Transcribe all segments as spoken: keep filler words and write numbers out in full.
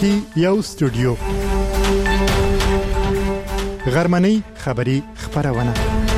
کې یو استودیو غرمنۍ خبری خبرونه.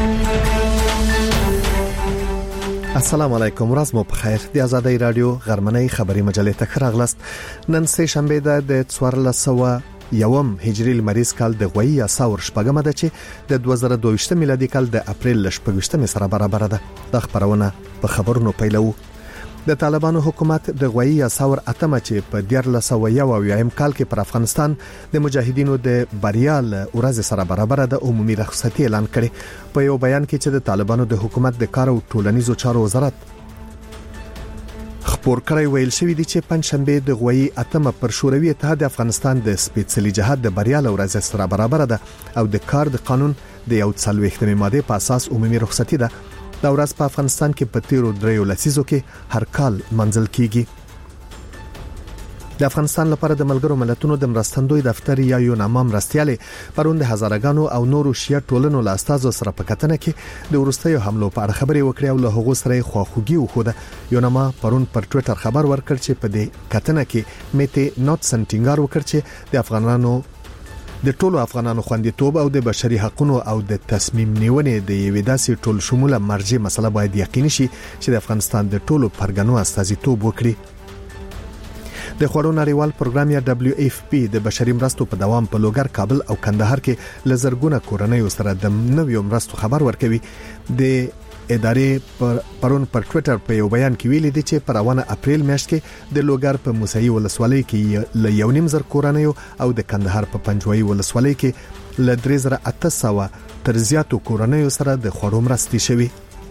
السلام علیکم، ورځ مو په خیر. د آزادۍ رادیو غرمنۍ خبری مجلې ته راغلاست. نن سه شنبه ده د څوارلس سوه یوم هجری لمریز کال د غوي اساور شپږمه ده چې د دوه زره دوه ویشت میلادي کال د اپریل شپږشتمه سره برابر ده. د خبرونه په خبرونو پیلو. د طالبانو حکومت د غوي اساور اتمه چې په دیارلس سوه یویم کال کې پر افغانستان د مجاهدینو د بریال ورځ سره برابر ده عمومي رخصتي اعلان کړي. په یو بیان کې چې د طالبانو د حکومت د کار او ټولنیزو چارو وزارت خبر کړی ویل شوی دی چې پنځشنبه د غوي اتمه پر شوروي اتحاد افغانستان د سپېڅلي جهاد د بریال ورځ سره برابر ده او د کار د قانون د یو څلوېښتمې ماده په اساس عمومي رخصتي ده. دا ورځ په افغانستان کې په تیرو دریو لسیزو کې هر کال منځل کیږي. د افغانستان لپاره د ملګرو ملتونو د مرستندوی دفتر یا یوناما مرستيالي پروند هزارګانو او نورو شیا ټولنو له استادو سره په کتنه کې د ورستیو حملو په اړه خبري وکړي او له هغو سره خواخوږي وخوده. یوناما پرون پر ټوئیټر خبر ورکړ چې په دې کتنه کې میته نوت سنټینګار وکړ چې د افغانانو د ټولو افغانانو خوندیتوب او د بشري حقوقو او د تصمیم نیونې د یوې داسې ټول شموله مرجع مسله باید یقیني شي چې د افغانستان د ټولو پرګنو استازیتوب وکړي. د خوړو نړیوال پروګرام یا دبليو اف پی د بشري مرستو په دوام په لوګر، کابل او کندهار کې لزرګونه کورنۍ سره د نویو مرستو خبر ورکوي. د ادارې پر پرون پر ټوئیټر په یو بیان کې ویلي دي چې پر روانه اپریل میاشت کې د لوګر په موسهي ولسوالۍ کې ل یو نیم زر کورنۍ او د کندهار په پنځوي ولسوالۍ کې ل درې زره اته سوه تر زیاتو کورنۍ سره د خوړو مرستې شوي.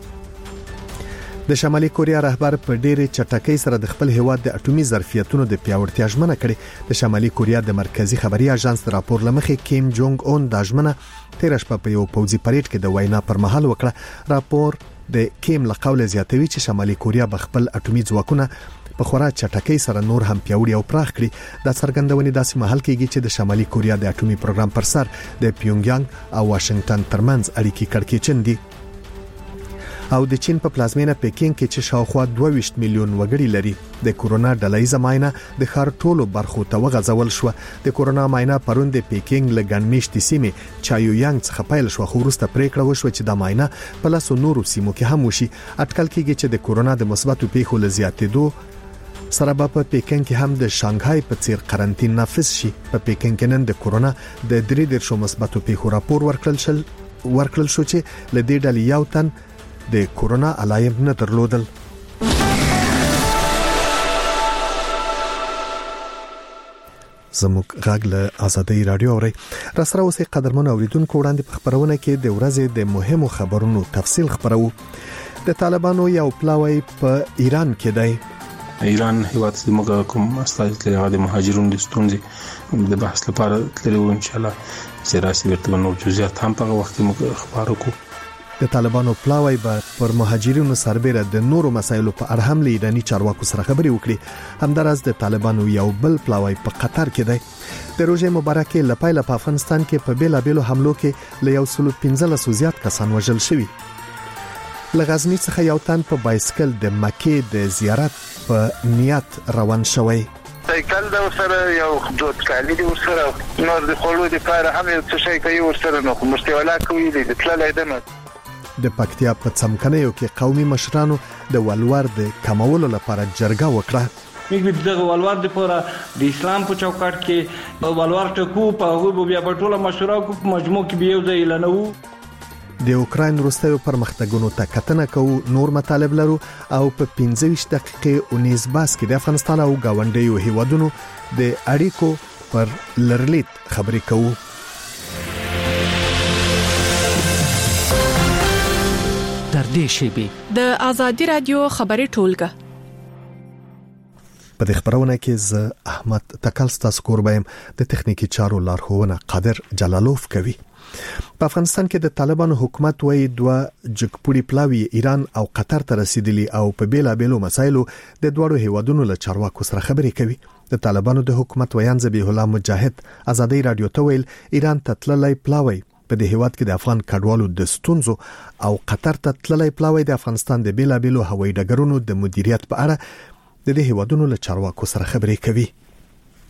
د شمالي کوریا رهبر په ډېرې چټکۍ سره د خپل هیواد د اټومي ظرفیتونو د پیاوړتیا ژمنه کړې. د شمالي کوریا د مرکزی خبري اژانس د راپور لمخې کیم جونګ اون د ژمنه تیر شپه په یو پوځي پریډ کې د وینا پر مهال وکړه. راپور د کیم لقول زیاتوي چې شمالي کوریا به خپل اټومي ځواکونه په خورا چټکۍ سره نور هم پیاوړي او پراخ کړي. دا څرګندونې داسې مهال کېږي چې د شمالي کوریا د اټومي پروګرام پر سر د پیونګیانګ او واشنگټن ترمنځ اړیکې کړکېچن دي. او د چین په پلازمینه پکین کې چې شاوخوا دوه ویشت میلیون وګړي لري د کورونا ډلهیزه معاینه د ښار ټولو برخو ته وغځول شو. د کورونا معاینه پرون د پکین لګنمیشتي سیمه چایویانګ څخه پیل شو، خو وروسته پریکړه وشوه چې د معاینه په لاسو نورو سیمو کې هم وشي. اټکل کېږي چې د کورونا د مثبتو پیښو لزیاتېدو سره به په پکین کې هم د شانګهای په څیر قرنټین نافذ شي. په پکین کې نن د کورونا د درې درشو مثبتو پیښو راپور ورکړل شو ورکړل شو چې ل دې ډلې یو تن د کورونا علایم نه درلودل. زموږ غږ له آزادۍ رادیو اوري. را سره اوسې قدرمن اوریدونکو وړاندې په خبرونه کې د ورځې د مهمو خبرونو تفصیل خبرو. د طالبانو یو پلاوی په ایران کې دی. ایران هیواد زموږ کوم استازي لري د مهاجرونو د ستونزې د بحث لپاره تللی و. ان شاء الله سراسي ورته نو جزئیات هم په وخت موږ خبرو کوو. د طالبانو پلاوی به پر مهاجرینو سربېره د نورو مسایلو په اړه هم له ایراني چارواکو سره خبري وکړي. همدارس د طالبانو یو بل پلاوی په قطر کې دی. د روزه مبارکه لپاره په افغانستان کې په بیلا بیلو حملو کې له یو سل پنځلس سوزیات کسان وژل شوي. لغزنی څخه یو تن په بایسکل د مکه د زیارت په نیت روان شوی. سایکل دا سره یو خدود کالی دی سره نور د خلود لپاره هم څه شي کوي ورسره نو مستولا کوي د تللای دنه. د پکتیا په څمکنیو کې قومي مشرانو د ولور د کمولو لپاره جرګه وکړه. موږ د ولور لپاره د اسلام په چوکاټ کې ولور ټکو په هغه بیا په ټوله مشوره کو مجموع کې به یو ځای لنو. د اوکراین وروستیو پرمختګونو ته کتنه کوو. نور مطالب لرو او په پنځه ویشت دقیقې اونیز باس کې د افغانستان او گاونډیو هیوادونو د اړیکو پر لرلیت خبرې کوو. تر دې شیبې د آزادۍ رادیو خبري ټولګه په دې خبرونه کې ز احمد تکلستا سکوربایم د تخنیکی چارو لارښوونه قادر جلالوف کوي. په افغانستان کې د طالبانو حکومت وایي دوه جګپوړي پلاوی ایران او قطر ته رسیدلی او په بیلا بیلو مسایلو د دوړو هیوادونو له چارواکو سره خبرې کوي. د طالبانو د حکومت ویان ذبیح الله مجاهد آزادۍ رادیو ته ویل ایران ته تللی پلاوی په دې هیواد کې د افغان کډوالو د ستونزو او قطر ته تللی پلاوی د افغانستان د بیلا بیلو هوایي ډګرونو د مدیریت په اړه د دې هیوادونو له چارواکو سره خبرې کوي.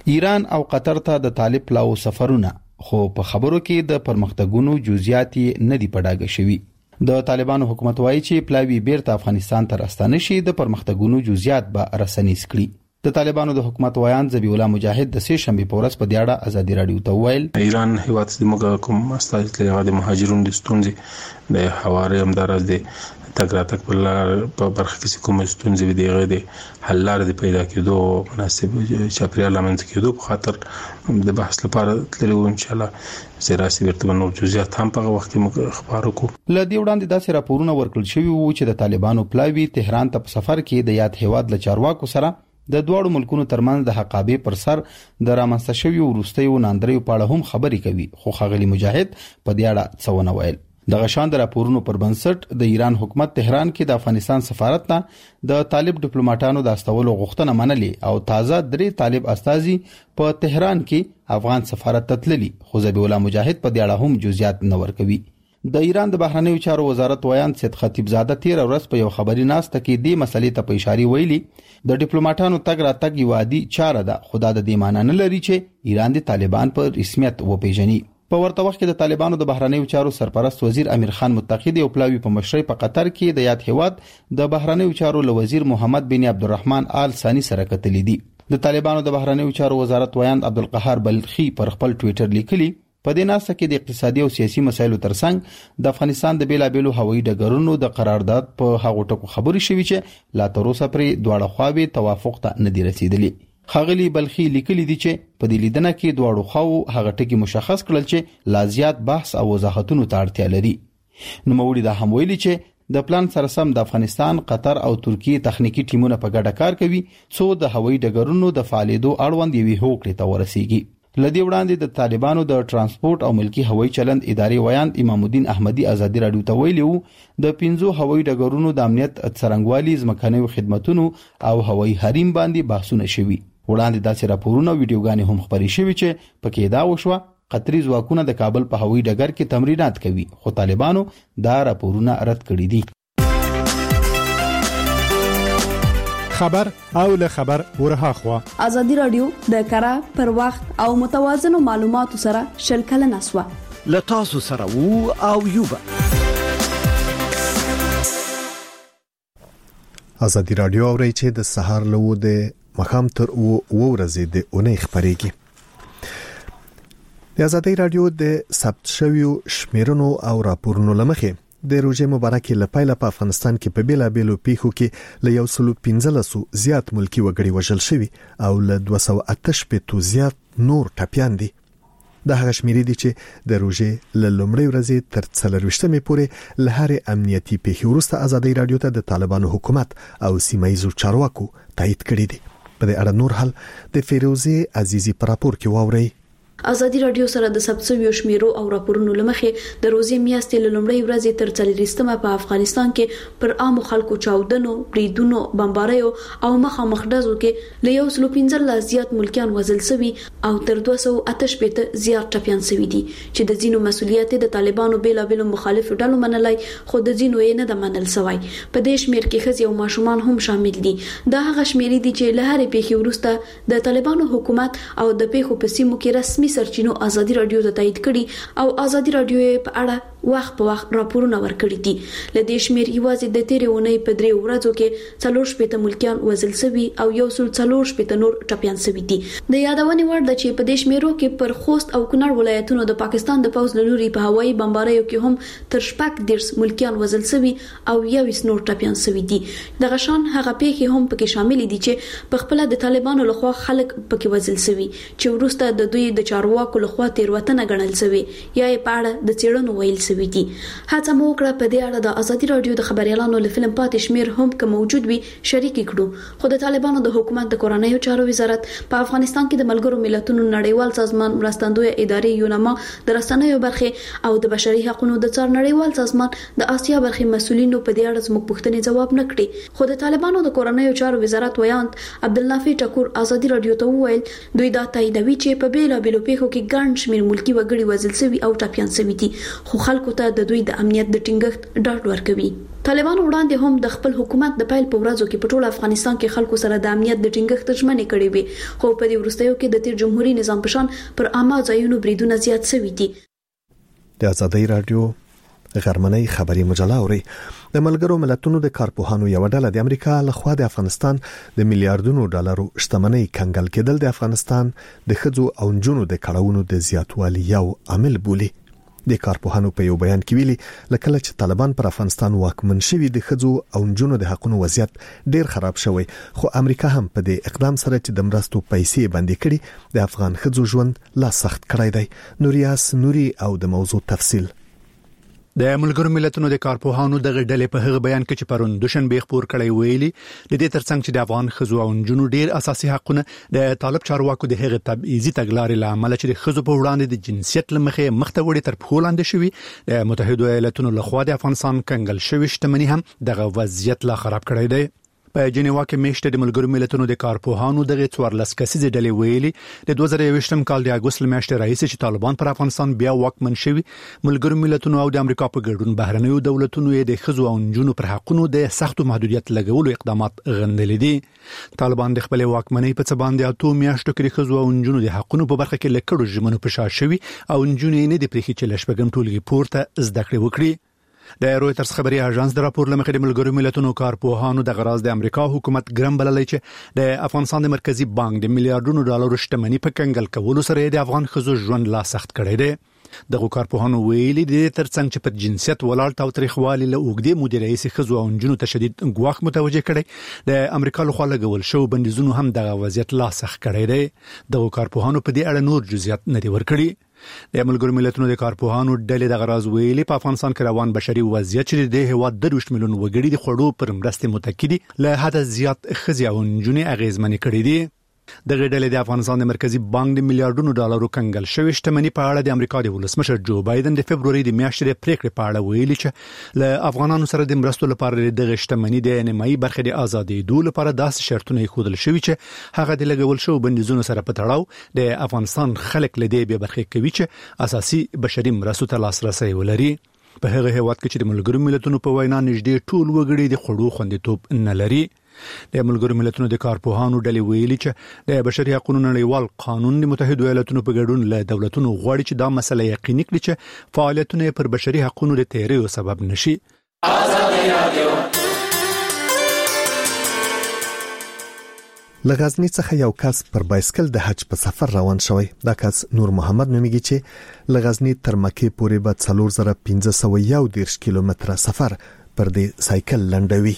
ایران او قطر ته د طالب پلاو سفرونه خو په خبرو کې د پرمختګونو جزئیات نه دی پډاګه شوی. د طالبانو حکومت وایي چې پلاوی بیرته افغانستان ته راستانه شي د پرمختګونو جزئیات به رسنیز کړي. د طالبانو د حکومت ویان ذبیح الله مجاهد د سه شنبه په ورځ په دیاړه ازادي رادیو ته ویل ایران هیواد د موږ کوم استاد له مهاجرونو د ستونزې د حواله هم درز دي تګ راتګ په لار په برخه کې کوم ستونزې دي غوډه حل لار دي پیدا کېدو مناسب چاپیریال لامل کېدو په خاطر د بحث لپاره تلو ان شاء الله سیاسي ورته نور جزئیات هم په وخت کې خبرو کو. لدی وړاندې داسې راپورونه ورکړل شوی وو چې د طالبانو پلاوی تهران ته په سفر کې د یاد هیواد له چارواکو سره د دوړو ملکونو ترمنځ د حقابې پر سر د رامنځته شوی ورستیو ناندریو په اړه هم خبرې کوي. خو خغلی مجاهد په دې اړه څونه ویل. د غشان د راپورونو پر بنسټ د ایران حکومت تهران کې د افغانستان سفارت ته د طالب ډیپلوماټانو د استولو غوښتنه منلې او تازه درې طالب استازي په تهران کې افغان سفارت ته تللي. خو ذبیح الله مجاهد په دې اړه هم جزئیات نه ورکوي. د ایران د بهرنیو چارو وزارت ویان سید خطیب زاده تیر ورځ په یو خبري ناسته کې د مسلې ته په اشاره ویلي د ډیپلوماټانو تګ راتګ یو عادي چاره ده. خو دا د دې معنی نه لري چې ایران د طالبان په رسمیت وپیژني. په ورته وخت کې د طالبانو د بهرنیو چارو سرپرست وزیر امیر خان متقی او پلاوی په مشرۍ په قطر کې د یاد هیواد د بهرنیو چارو له وزیر محمد بن عبدالرحمن آل ثانی سره کتلې دي. د طالبانو د بهرنیو چارو وزارت ویان عبدالقهار بلخی پر خپل ټوئیټر لیکلي په دې ناسه کې د اقتصادي او سیاسي مسایلو ترڅنګ د افغانستان د بیلابېلو هوایي ډګرونو د قرارداد په هغو ټکو خبرې شوې چې لا تر اوسه پرې دواړه خواوې توافق ته نه دي رسیدلي. خغلی بلخی لیکلي دي چې په دې لیدنه کې دواړو خواو هغه ټکي مشخص کړل چې لا زیات بحث او وضاحتونو ته اړتیا لري. نو موري دا هم ویلي چې د پلان سره سم د افغانستان، قطر او ترکیه تخنیکی ټیمونه په ګډه کار کوي څو د هوایي ډګرونو د فعالیتو اړوند یوې هوکړې ته ورسیږي. لدی وړاندې د طالبانو د ترانسپورت او ملکی هوایي چلند ادارې ویان امام الدین احمدی ازادي رادیو ته ویلي وو د پنځو هوایي ډګرونو د امنیت څرنګوالي ځمکنیو خدماتونو او هوایي حریم باندې بحثونه شوي. وړاندې داسې راپورونه او ویډیوګانې هم خبرې شوي چې پکې دا وشوه قطري ځواکونه د کابل په هوایي ډګر کې تمرینات کوي. خو طالبانو دا راپورونه رد کړي دي. خبر او له خبر ورها خوا ازادي رادیو د کره پر وخت او متوازنو معلوماتو سره شلکل نسوه ل تاسو سره وو او یوبا. ازادي رادیو اوري چې د سهار له و د مخام تر و ورځې د اونۍ خبرېږي. د ازادي رادیو د ثبت شویو شمیرونو او راپورونو لمخې د روزه مبارکه لپاره په افغانستان کې په بیلا بیلو پیښو کې ل یو سل پنځلس زیات ملکی وګړي وژل شوی او ل دوه سوه اته شپږ زیات نور ټپيان دي. د هغه شمیرې دي چې د روزه ل لومړۍ ورځې تر څلرويشتمې پورې له هر امنیتي پیښې وروسته ازادي رادیو ته د طالبانو حکومت او سیمایي چارواکو تایید کړی دي. په دې اړه نور حل د فیروزه عزیزی پر راپور کې واوري. ازادي رادیو سره د ثبت شویو شمیرو او راپورونو لمخې د روزي میاشتې له لومړۍ ورځې تر څلورویشتمه په افغانستان کې پر عام خلکو چاودنو، بریدونو، بمباریو او مخامخ ډزو کې له یو سل پنځلس زیات ملکیان وژل شوي او تر دوه سوه اته شپږ زیات ټپيان شوي دي چې د ځینو مسولیت د طالبانو بیلابېلو مخالفو ډلو منلای خو د ځینو یې نه د منل شوی. په دې شمیر کې ښځې او ماشومان هم شامل دي. دا هغه شمیرې دي چې له هرې پیښې وروسته د طالبانو حکومت او د پیښو په سیمو کې رسمي سرچینو ازادي رادیو ته تایید کړي او ازادي رادیو په اړه وخت په وخت راپورونه ورکړي دي. لدې شمیر یوازې د تیرې اونۍ په درې ورځو کې څلور شپږ ملکیان وژل شوي او یو سل څلور شپږ نور ټپيان شوي دي. د یادونې وړ ده چې په دې شمیرو کې پر خوست او کونړ ولایتونو د پاکستان د پوځ له لوري په هوایي بمباریو کې هم تر شپږ دیرش ملکیان وژل شوي او یو نور ټپيان شوي دي. د غشان هغه پیښې هم پکې شامل دي چې په خپل د طالبانو لخوا خلک پکې وژل شوي چې وروسته د دوی د چارواکو لخوا تیروتنه ګڼل شوی یا یې په اړه د څېړنو ویل شوی دي. هڅه مو وکړه په دې اړه د ازادي رادیو د خبريالانو له فلم پاتې شمیر هم که موجود وي شریک کړو. خو د طالبانو د حکومت د کورنیو چارو وزارت په افغانستان کې د ملګرو ملتونو نړیوال سازمان مرستندوی ادارې یونما د رسنیو برخه او د بشري حقوقو د څار نړیوال سازمان د آسیا برخه مسولینو په دې اړه زموږ پوښتنې جواب نه کړي. خو د طالبانو د کورنیو چارو وزارت ویاند عبدالنافع ټکور ازادي رادیو ته وویل دوی دا تاییدوي چې په بیلابېلو پیښو کې ګڼ شمېر ملکی وګړي وژل شوي او ټپيان شوي دي خو خلکو خلکو ته د دوی د امنیت د ټینګښت ډاډ ورکوي. طالبان وړاندې هم د خپل حکومت د پیل په ورځو کې په ټول افغانستان کې خلکو سره د امنیت د ټینګښت ژمنې کړې وي، خو په دې وروستیو کې د تیر جمهوریت نظام په شان پر عامه ځایونو بریدونه زیات شوي دي. د آزادۍ رادیو غرمنۍ خبري مجله اوري. د ملګرو ملتونو د کارپوهانو یو ډله د امریکا لخوا د افغانستان د میلیارډونو ډالرو شتمنۍ کنګل کېدل د افغانستان د ښځو او نجونو د کړهونو د زیاتوالي یو عامل بولي. د کارپوهانو په یو بیان کې ویلي لکه چې طالبان پر افغانستان واکمن شوي د ښځو او نجونو د حقوقو وضعیت ډیر خراب شوی، خو امریکا هم په دې اقدام سره چې د مرستو پیسې باندې کړي د افغان ښځو ژوند لا سخت کړی دی. نوریاس نوري او د موضوع تفصیل. د ملګرو ملتونو د کارپوهانو د غډلې په هغه بیان کې چې پرون دوشنبه خبر کړی ویلي د دې ترڅنګ چې د افغان ښځو او نجونو ډیر اساسي حقونه د طالب چارواکو د هغه تبعیضي تګلارې لامل چې د ښځو په وړاندې د جنسیت لمخې مخته وړي تر پخو لاندې شوي، د متحده ایالاتونو لخوا د افغانستان کنګل شوی شتمنۍ هم دغه وضعیت لا خراب کړی دی. په جنیوا کې میشته د ملګرو ملتونو د کارپوهانو دغه څوارلس کسیزه ډلې ویلي د دوه زره یوویشتم کال د اګوست میاشتې راهیسې چې طالبان پر افغانستان بیا واکمن شوي، ملګرو ملتونو او د امریکا په ګډون بهرنیو دولتونو یې د ښځو او نجونو پر حقوقو د سختو محدودیت لګولو اقدامات غندلي دي. طالبان د خپل واکمنۍ په څه باندې اته میاشتو کې د ښځو او نجونو د حقوقو په برخه کې لکړو ژمنو په شا شوي او نجونې نه د پریخي چې لشبګم ټولګي پورته زده کړې وکړي. د رويټرز خبري اژانس د راپور لمخې د ملګرو ملتونو کارپوهانو د غراز د امریکا حکومت ګرم بللای چې د افغانستان د مرکزی بانک د میلیارډونو ډالرو شتمنۍ په کنګل کولو سره د افغان ښځو ژوند لا سخت کړی دی. دغه کارپوهانو ویلي د ترڅنګ چې په جنسیت ولاړ تاوتریخوالي له اوګدې مودې رئیس ښځو او نجونو ته شدید ګواښ متوجه کړي، د امریکا لخوا لګول شو بندیزونو هم دغه وضعیت لا سخت کړی دی. دغه کارپوهانو په دې اړه نور جزئیات نه دی ورکړي. د ملګرو ملتونو د کارپوهانو ډلې د غراز ویلي په افغانستان کې روان بشري وضعیت چې د هیواد د دوه میلیون وګړي د خړو پر مرستې متکی دي له حد زیات ښځې او نجونې اغیزمنې کړې دي. د غډلې د افغانستان د مرکزی بانک د میلیارډونو ډالرو کنګل شوی شتمنۍ په اړه د امریکا د ولسمشر جو بایدن د فبرवरी د میاشتې د پریکړې په اړه ویلي چې له افغانانو سره د مرستو لپاره د شتمنۍ د نیمایي برخه د ازادي دول لپاره داسې شرطونه خودل شوی چې هغه د لګول شو بندیزونو سره په تړاو د افغانستان خلک له دې به برخه کوي چې اساسي بشري مرستو ته لاسرسي ولري. په هغه هیواد کې چې د ملګرو ملتونو په وینا نږدې ټول وګړي د خړو خوندیتوب نه لري. د ملګرو ملتونو د کارپوهانو ډلې ویلي چې د بشري حقوقو نړیوال قانون د متحده ایالاتونو په ګډون له دولتونو غواړي چې دا مسله یقیني کړي چې فعالیتونه پر بشري حقوقو د تیریو سبب نشي. لغزنی څخه یو کس پر بایسکل د حج په سفر روان شوی. دا کس نور محمد نومیږي چې لغزنی تر مکې پورې به څلور زره پنځه سوه یو دېرش کیلومتره سفر پر دې سایکل لنډوي.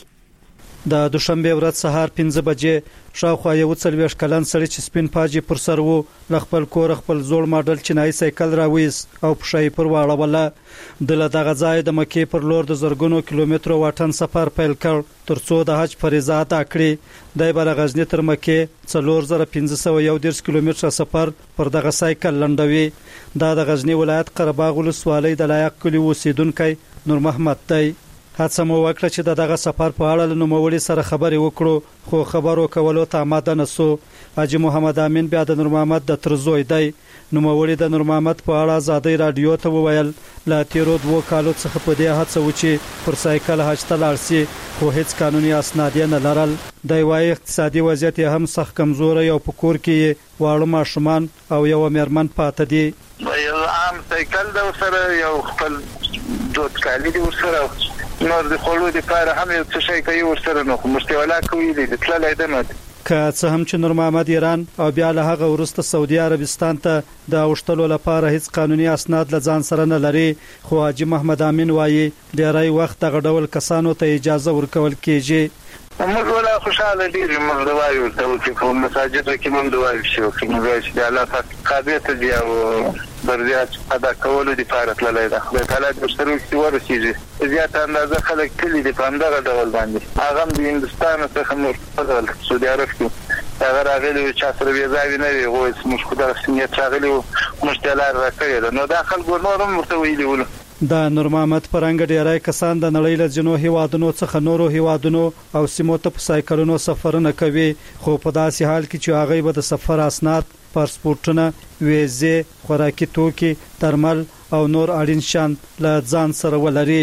د دوشنبه ورځ سهار پنځه بجې شاوخوا یو څلويش کلن سړی چې سپین پاجي پر سر وو ل خپل کور خپل زوړ ماډل چینایي سایکل راويس او پښې پر واړوله. د لدغه ځای د مکې پر لور د زرګونو کیلومترو واټن سفر پیل کړ ترڅو د حج فریضه ادا کړي. د بلغزنی تر مکې څلور زره پنځه سوه یو دېرش کیلومتره سفر پر دغه سایکل لنډوي. دا د غزنی ولایت قرهباغ ولسوالۍ د لایق کلی اوسیدونکو نور محمد دی. هڅه مو وکړه چې دغه سفر په اړه له نوموړي سره خبرې وکړو، خو خبرو کولو ته آماده نسو. حاجی محمد امین بیا د نور محمد د ترزوی دی. نوموړي د نور محمد په اړه آزادۍ رادیو ته وویل لا تیرو دوه کالو څخه په دې هڅه و چې پر سایکل حج ته لاړ شي، خو هیڅ قانوني اسناد نه لرل. د وايي اقتصادي وضعیت هم سخت کمزوري او په کور کې واړه ماشومان او یو میرمن پاتې دي. یو عام سایکل د سره یو خپل دوت کالی دی سره نور د خلکو لپاره هم یو څه شي کوي ورسره نو مستولا کوي د تللای د نه که څه هم چې نور محمد ایران او بیا له هغه ورسته سعودي عربستان ته د اوشتلو لپاره هیڅ قانوني اسناد لځان سره نه لري، خو حاجی محمد امین وایي ډیری وخت دغه ډول کسانو ته اجازه ورکول کیږي. موږ ولا خوشاله دي موږ د وایو چې په مساجد کې موږ د وایو چې موږ چې الله پاک قابلیت دی او برزيات ادا کولو د فارق لای دا د حالات مشترک چې ورسیږي زیات اندازه خلک کلی د پاندغه ډول باندې هغه د هندستان څخه مور فضل سعودي عرب کې هغه راغلي چې سره ویزاوی نه وي غوښ موږ خدای سنیت راغلي مشتلار راکړي نو داخل ګورنور مرتویلی ول. د نور محمد پرنګ ډیرای کسان د نړۍ له جنو هیوادونو څخه نورو هیوادونو او سیمو ته په سایکلونو سفرونه کوي، خو په داسې حال کې چې هغه به د سفر اسناد پاسپورتونه، ویزې، خوراکي توکي، درمل او نور اړین شیان له ځان سره ولري.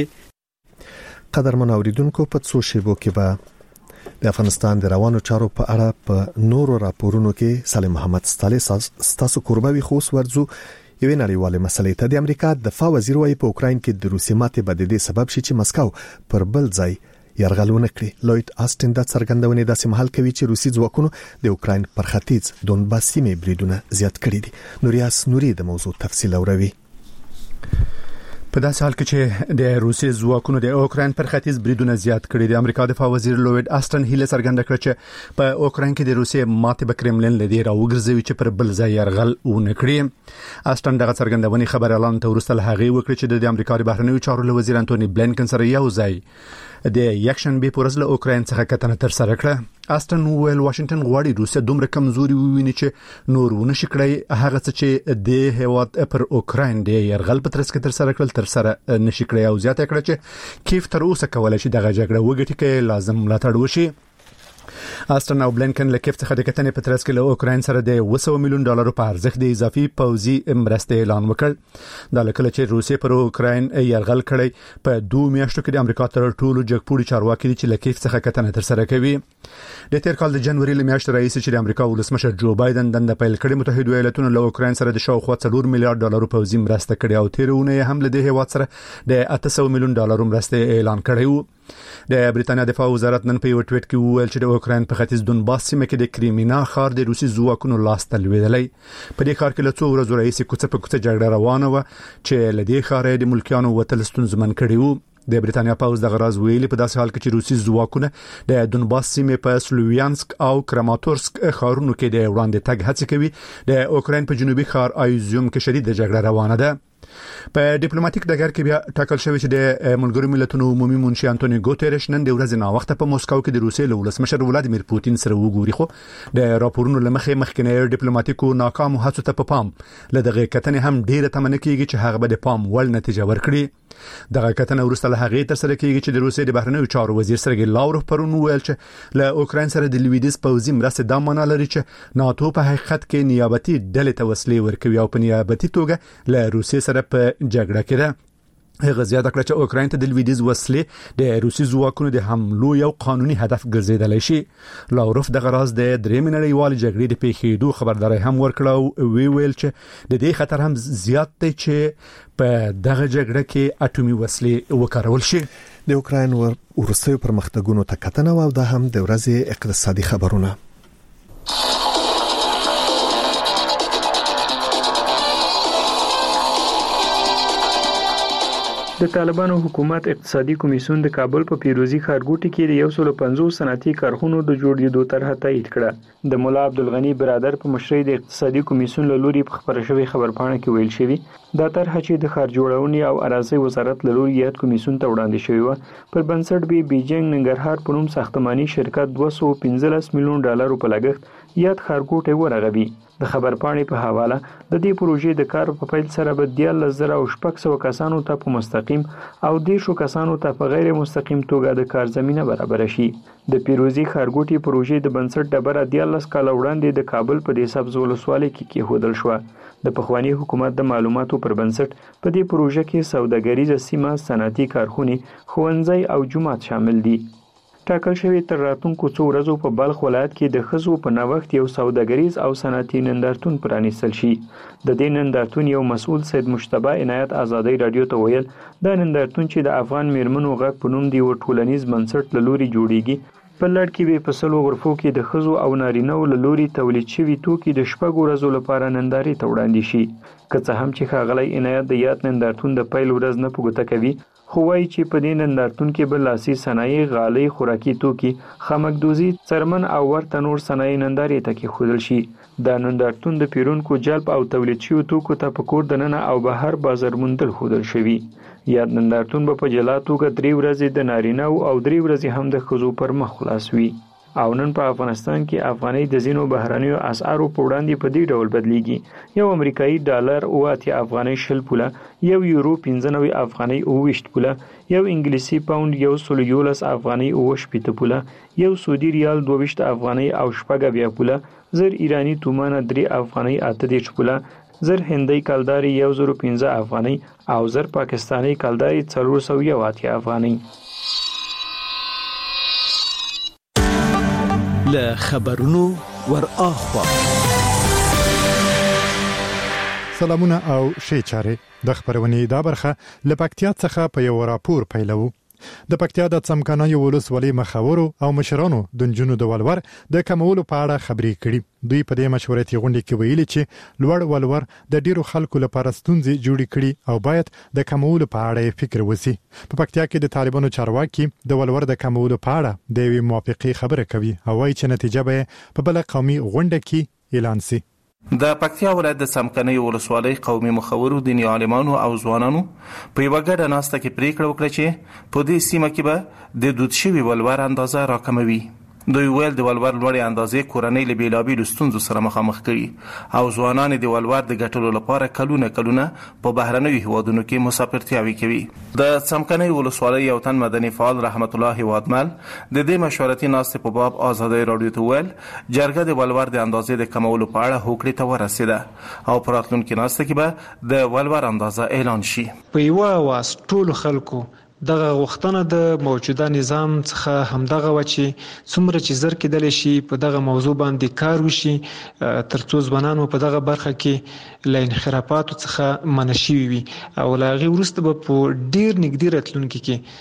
قدرمن اوریدونکو، په څو شیبو کې به د افغانستان د روانو چارو په اړه په نورو راپورونو کې سالم محمد ستاله ستاسو قربوي خوش ورزو یوې نړیوالې مسلې ته. د امریکا دفاع وزیر وايي په اوکراین کې د روسي ماتې به د دې سبب شي چې مسکو پر بل ځای یرغلونه کړي. لوید آستن د څرګندونې داسې محل کوي چې روسي ځواکونو د اوکراین پر ختیځ دونباس سیمې بریدونه زیات کړي دي. نوریاس نوري د موضوع تفصیل اوروي. په داسې حال کې چې د روسي ځواکونو د اوکراین پر ختیځ بریدونه زیات کړي دي، امریکا دفاع وزیر لوید آستن هیله څرګنده کړه چې په اوکراین کې د روسي ماتې به کرملین لدی راوګرځوي چې پر بل ځای یرغل ونه کړي. آستن دغه څرګندونې خبر اعلان ته ورسته هغه وکړه چې د امریکا د بهرنیو چارو وزیر انټونی بلینکن سره یو ځای د یکشنبه پر ورځ له اوکراین څخه کتنه تر سره کړه. آستن ویل واشنگټن غواړي روسیا دومره کمزوري وویني چې نور ونه شي کړی هغه څه چې د هیواد پر اوکراین د یرغل په ترڅ کې تر سره کړل تر سره نشي کړی، او زیاته کړه چې کیف تر اوسه کولای شي دغه جګړه وګټي کې لازم ملاتړ وشي. آستن او بلینکن له کیف څخه د کتنې په ترڅ کې له اوکراین سره د اوه سوه میلیون ډالر په ارزښت د اضافي پوځي مرستې اعلان وکړ. دا لکه چې روسیا پر اوکراین یرغل کړی په دوه میاشتو کې د امریکا تر ټولو جګپوړي چارواکي دي چې له کیف څخه کتنه تر سره کوي. د تیر کال د جنوري لمیاشتې رئیس چې د امریکا ولسمشر جو بایدن دند پیل کړی، متحده ایالاتونو له اوکراین سره د شاوخوا څلور میلیارډ ډالر پوځي مرسته کړې او تیرونه هم له دې هیواد سره د اته سوه میلیون ډالر مرسته اعلان کړی و. د بریټانیا دفاع وزارت نن په یو ټویټ کې وویل چې د اوکراین په ختیځ دونباس سیمه کې د کریمینا ښار د روسي ځواکونو لاس ته لویدلی. په دې ښار کې له څو ورځو راهیسې کوڅه په کوڅه جګړه روانه وه چې له دې ښاره د ملکیانو وتل ستونزمن کړي وو. د بریټانیا پوز د غراز ویلي په داسې حال کې چې روسي ځواکونه د دونباس سیمې په سلوویانسک او کراماتورسک ښارونو کې د وړاندې تګ هڅه کوي، د اوکراین په جنوبي ښار ایزیوم کې شدید جګړه روانه ده. په ډیپلوماټیک ډګر کې بیا ټاکل شوی چې د ملګرو ملتونو عمومي منشي انټونی ګوتریش نن د ورځې نا وخت په موسکو کې د روسیې له ولسمشر ولادیمیر پوتین سره وګوري، خو د راپورونو لمخې مخکنی ډیپلوماټیکو ناکام هڅو ته په پام له دغه کتنې هم ډیره تمنه کیږي چې هغه به د پام ول نتیجه ورکړي. دغه کتنه ورسته له هغه تر سره کیږي چې د روسیې د بهرنیو چارو وزیر سرګی لاوروف پرون ویل چې له اوکراین سره د لویدیز پوځي مرسته د معنی لري چې ناتو په حقیقت کې نیابتي ډلې ته وسلې ورکوي او په نیابتي توګه له روسیې سره په جګړه کې ده. هغه زیاته کړه چې اوکراین ته د لویدیز وسلې د روسي ځواکونو د حملو یو قانوني هدف ګرځیدلی شي. لاوروف د غراز د درېمې نړیوالې جګړې د پیښېدو خبرداري هم ورکړه او وی ویل چې د دې خطر هم زیات دی چې په دغه جګړه کې اټومي وسلې وکارول شي. د اوکراین ورستیو پرمختګونو ته کتنه او د هم د ورځې اقتصادي خبرونه. د طالبانو حکومت اقتصادي کمیسیون د کابل په پیروزي ښارګوټي کې د یو سل او پنځوس صنعتي کارخونو د جوړېدو طرحه تایید کړه. د مولا عبدالغنی برادر په مشرۍ د اقتصادي کمیسیون له لوري په خبره شوی خبرپاڼه کې ویل شوی دا طرحه چې د ښار جوړونې او اراضي وزارت له لوري یاد کمیسیون ته وړاندې شوی و پر بنسټ به بیجینګ ننګرهار په نوم ساختماني شرکت دوه سوه پنځلس میلیون ډالر په لګښت یاد ښارګوټي ورغوي. د خبرپاڼې په حواله د دې پروژې د کار په پیل سره به دیارلس زره او شپږ سوه کسانو ته په مستقیم او دیرشو کسانو ته په غیر مستقیم توګه د کار زمینه برابر شي. د پیروزي ښارګوټي پروژې د بنسټ ډبره دیارلس کاله وړاندې د کابل په دې سبز ولسوالۍ کې کېښودل شوه. د پخوانی حکومت د معلوماتو پر بنسټ په دې پروژه کې سوداګریزه سیمه، صنعتي کارخونې، ښوونځي او جومات شامل دي. ټاکل شوی تر راتلونکو څو ورځو په بلخ ولایت کې د ښځو په نوښت یو سوداګریز او صنعتي نندارتون پرانیستل شي. د دې نندارتون یو مسؤل سید مجتبی عنایت آزادۍ رادیو ته ویل دا نندارتون چې د افغان میرمنو غږ په نوم دی و ټولنیز بنسټ له لوري جوړیږي په لړ کې به په سلو غرفو کې د ښځو او نارینه‌و له لوري تولید شوي توکي د شپږو ورځو لپاره نندارې ته وړاندې شي. که څه هم چې ښاغلی عنایت د یاد نندارتون د پیل ورځ نه په ګوته کوي، خو وایي چې په دې نندارتون کې به لاسي صنایع، غالۍ، خوراکي توکي، خامکدوزي، څرمن او ورته نور صنایع نندارې ته کېښودل شي. دا نندارتون د پیرونکو جلب او تولید شویو توکو ته په کور دننه او بهر بازار موندل ښودل شوي. یاد نندارتون به په جلا توګه درې ورځې د نارینه‌و او درې ورځې هم د ښځو پر مخ خلاص وي. او نن په افغانستان کې افغاني د زینو بهرانیو اسعارو په وړاندې په دې ډول بدلیږي. یو امریکایي ډالر اوه افغاني شل پوله، یو یورو پنځه نوي افغاني اوه ویشت پوله، یو انګلیسي پاوند یو سل یولس افغاني اوه شپېته پوله، یو سعودي ریال دوه ویشت افغاني او شپږ اویا پوله، زر ایرانی تومانه درې افغاني اته دېرش پوله، زر هندۍ کلداري یو زر پنځه افغاني او زر پاکستاني کلداري څلور سوه یو اتیا افغاني. له خبرونو ور اخوا سلامونه او شي چاره د خبرونې دا برخه لپکتیا څخه په یو راپور پیلو. د پکتیا د څمکنایو ولسوالۍ مخاورو او مشرانو د جنونو د ولور د کمولو په اړه خبرې کړي. دوی په دې مشورتي غونډه کې ویلي چې لوړ ولور د ډیرو خلکو لپاره ستونزې جوړې کړي او باید د کمولو په اړه فکر وسی. په پکتیا کې د طالبانو چارواکي د ولور د کمولو په اړه د یوې موافقې خبره کوي او وايي چې نتیجه به په بل قومي غونډه کې اعلان شي. د پکتیا ولایت د څمکنیو ولسوالۍ قومي مخورو دیني عالمانو او ځوانانو په یوه ګډه ناسته کې پریکړه وکړه چې په دې سیمه کې به د دود شوي ولور اندازه راکموي. دوی ویل د ولور لوړې اندازې کورنۍ له بیلابیلو ستونزو سره مخامخ کړي او ځوانان د ولور د ګټلو لپاره کلونه کلونه په بهرنیو هیوادونو کې مسافرتیاوې کوي. د څمکنیو ولسوالۍ یو تن مدني فعال رحمت الله هیوادمل د دې مشورتي ناستې په باب ازادۍ راډیو ته ویل جرګه د ولور د اندازې د کمولو په اړه هوکړې ته ورسېده او په راتلونکي ناسته کې به د ولور اندازه اعلان شي. په یوه واس ټولو خلکو دغه غوښتنه د موجوده نظام څخه همدغه و چې څومره چې زر کېدلی شي په دغه موضوع باندې کار وشي ترڅو ځوانانو په دغه برخه کې له انحرافاتو څخه منع شوي وي او له هغې وروسته به په ډېر نږدې راتلونکي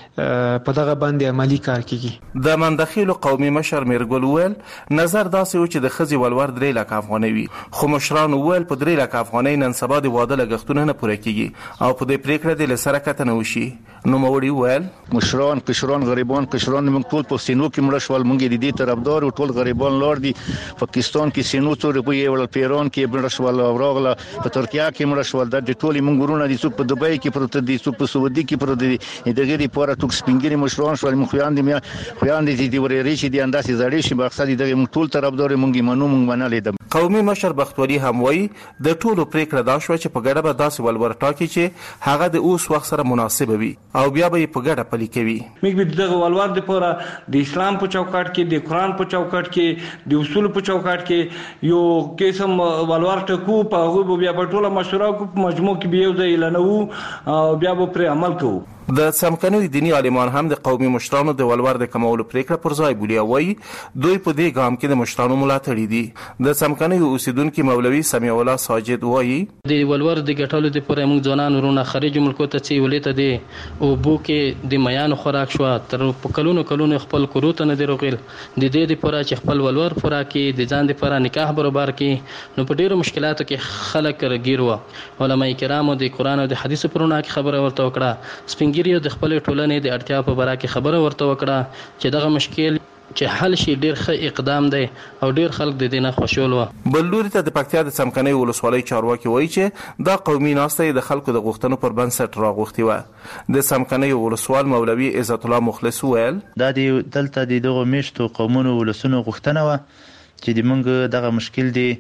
کې په دغه باندې عملي کار کېږي. د مندخیلو قومي مشر میرګل وویل نظر داسې و چې د ښځې ولور درې لکه افغانۍ وي خو مشرانو وویل په درې لکه افغانۍ نن سبا د واده لګښتونه نه پوره کېږي او په دې پرېکړه دې له سره کتنه وشي. نوموړي ویل مشران کشران غریبان کشران موږ ټول په سینو کې مړه شول، موږ د دې طرفدار ټول غریبان لار دي. پاکستان کې سینو څو روپۍ ول، پیران کې مړه شول او راغله په ترکیه کې مړه شول. د ټولې موږ ورونه دي څوک په دوبۍ کې پروت دي څوک په سعودي کې پروت دي. دغه لپاره ټول سپینګری مشران شول موږ خويان دي خويان دي د ورېری چې د انداسې زړې شي مقصد دغه موږ ټول طرفدار موږ منو موږ منلې ده. قومي مشر بختوري هم وایي د ټولو پریکړه دا شو چې په ګډه به داسې ولور ټاکي چې هغه د اوس وخت سره مناسب وي او بیا به په ګډه پلي کوي. موږ به دغه ولور لپاره د اسلام په چوکاټ کې د قران په چوکاټ کې د اصول په چوکاټ کې یو قسم ولور ټکو په هغه بیا په ټوله مشوره کو په مجموع کې به یو ځای اعلانو او بیا به پر عمل کوو. د څمکنیو دیني عالمان هم د قومي مشرانو د ولور د کمولو پریکړه پر ځای بولی او وایي دوی په دې ګام کې د مشرانو ملاتړي دي. د څمکنیو اوسیدونکو مولوي سمیع الله ساجد وایي د ولور د ګټلو لپاره موږ ځوانان ورونه خارج ملکو ته چې ولې ته دي او بو کې د میانو خوراک شو تر په کلونو کلونو خپل کوروت نه دی روغل د دې لپاره چې خپل ولور خوراکي د ځان لپاره نکاح برابر کې نو په ډیرو مشکلاتو کې خلک رګیر و. علماء کرامو د قران او د حدیث پرونه کې خبره ورته وکړه. سپینګری د خپل ټولنې د اړتیا په باره کې خبره ورته وکړه چې دغه مشکل چې حل شي ډیر ښه اقدام دی او ډیر خلک د دې نه خوشحال و. بل لوري ته د پکتیا د څمکنیو ولسوالۍ چارواکي وایي چې دا قومي ناسته د خلکو د غوښتنو پر بنسټ راغوښتي و. د څمکنیو ولسوال مولوي عزت الله مخلص ویل دا د دلته د دغه میشتو قومونو ولسونو غوښتنه و چې د موږ دغه مشکل دی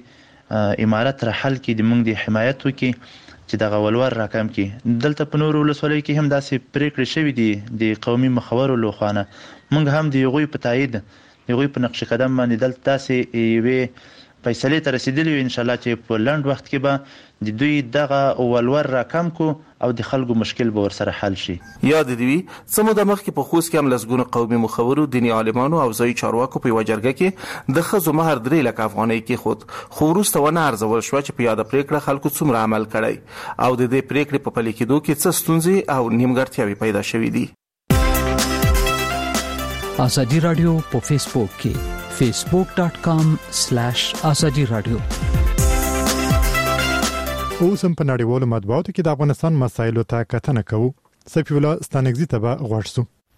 امارت را حل کې د موږ د حمایت وکي چې دغه ولور راکم کی. دلته په نور ولسوالۍ کې هم داسې پریکړې شوې دي د قومي مخورو لخوانه. موږ هم د یوغوی په تایید د یوغوی په نقش قدم باندې دلته داسې یوې فیصلې ته رسیدلی ان شاء الله چې په لنډ وخت کې به د دوی دغه ولور راکم کو او د خلکو مشکل به ورسره حل شي. یاد دی وی سمو د مخ کې په خوست کې هم لسګونه قومي مخورو دیني عالمانو او ځای چارواکو په وجرګه کې د خزو مہر درې لک افغانۍ کې خود خو وروسته ونه ارزول شو چې په یاد پریکړه خلکو څومره عمل کړي او د دې پریکړې په پلي کېدو کې څه ستونزې او نیمګړتیاوې پیدا شوې دي. ازادي رادیو په فیسبوک کې facebook dot com slash azadi radio. اوسم په نړیوالو مطبوعاتو کې د افغانستان مسایلو ته کتنه کوو. صفی الله ستانګزی ته به غوښتو.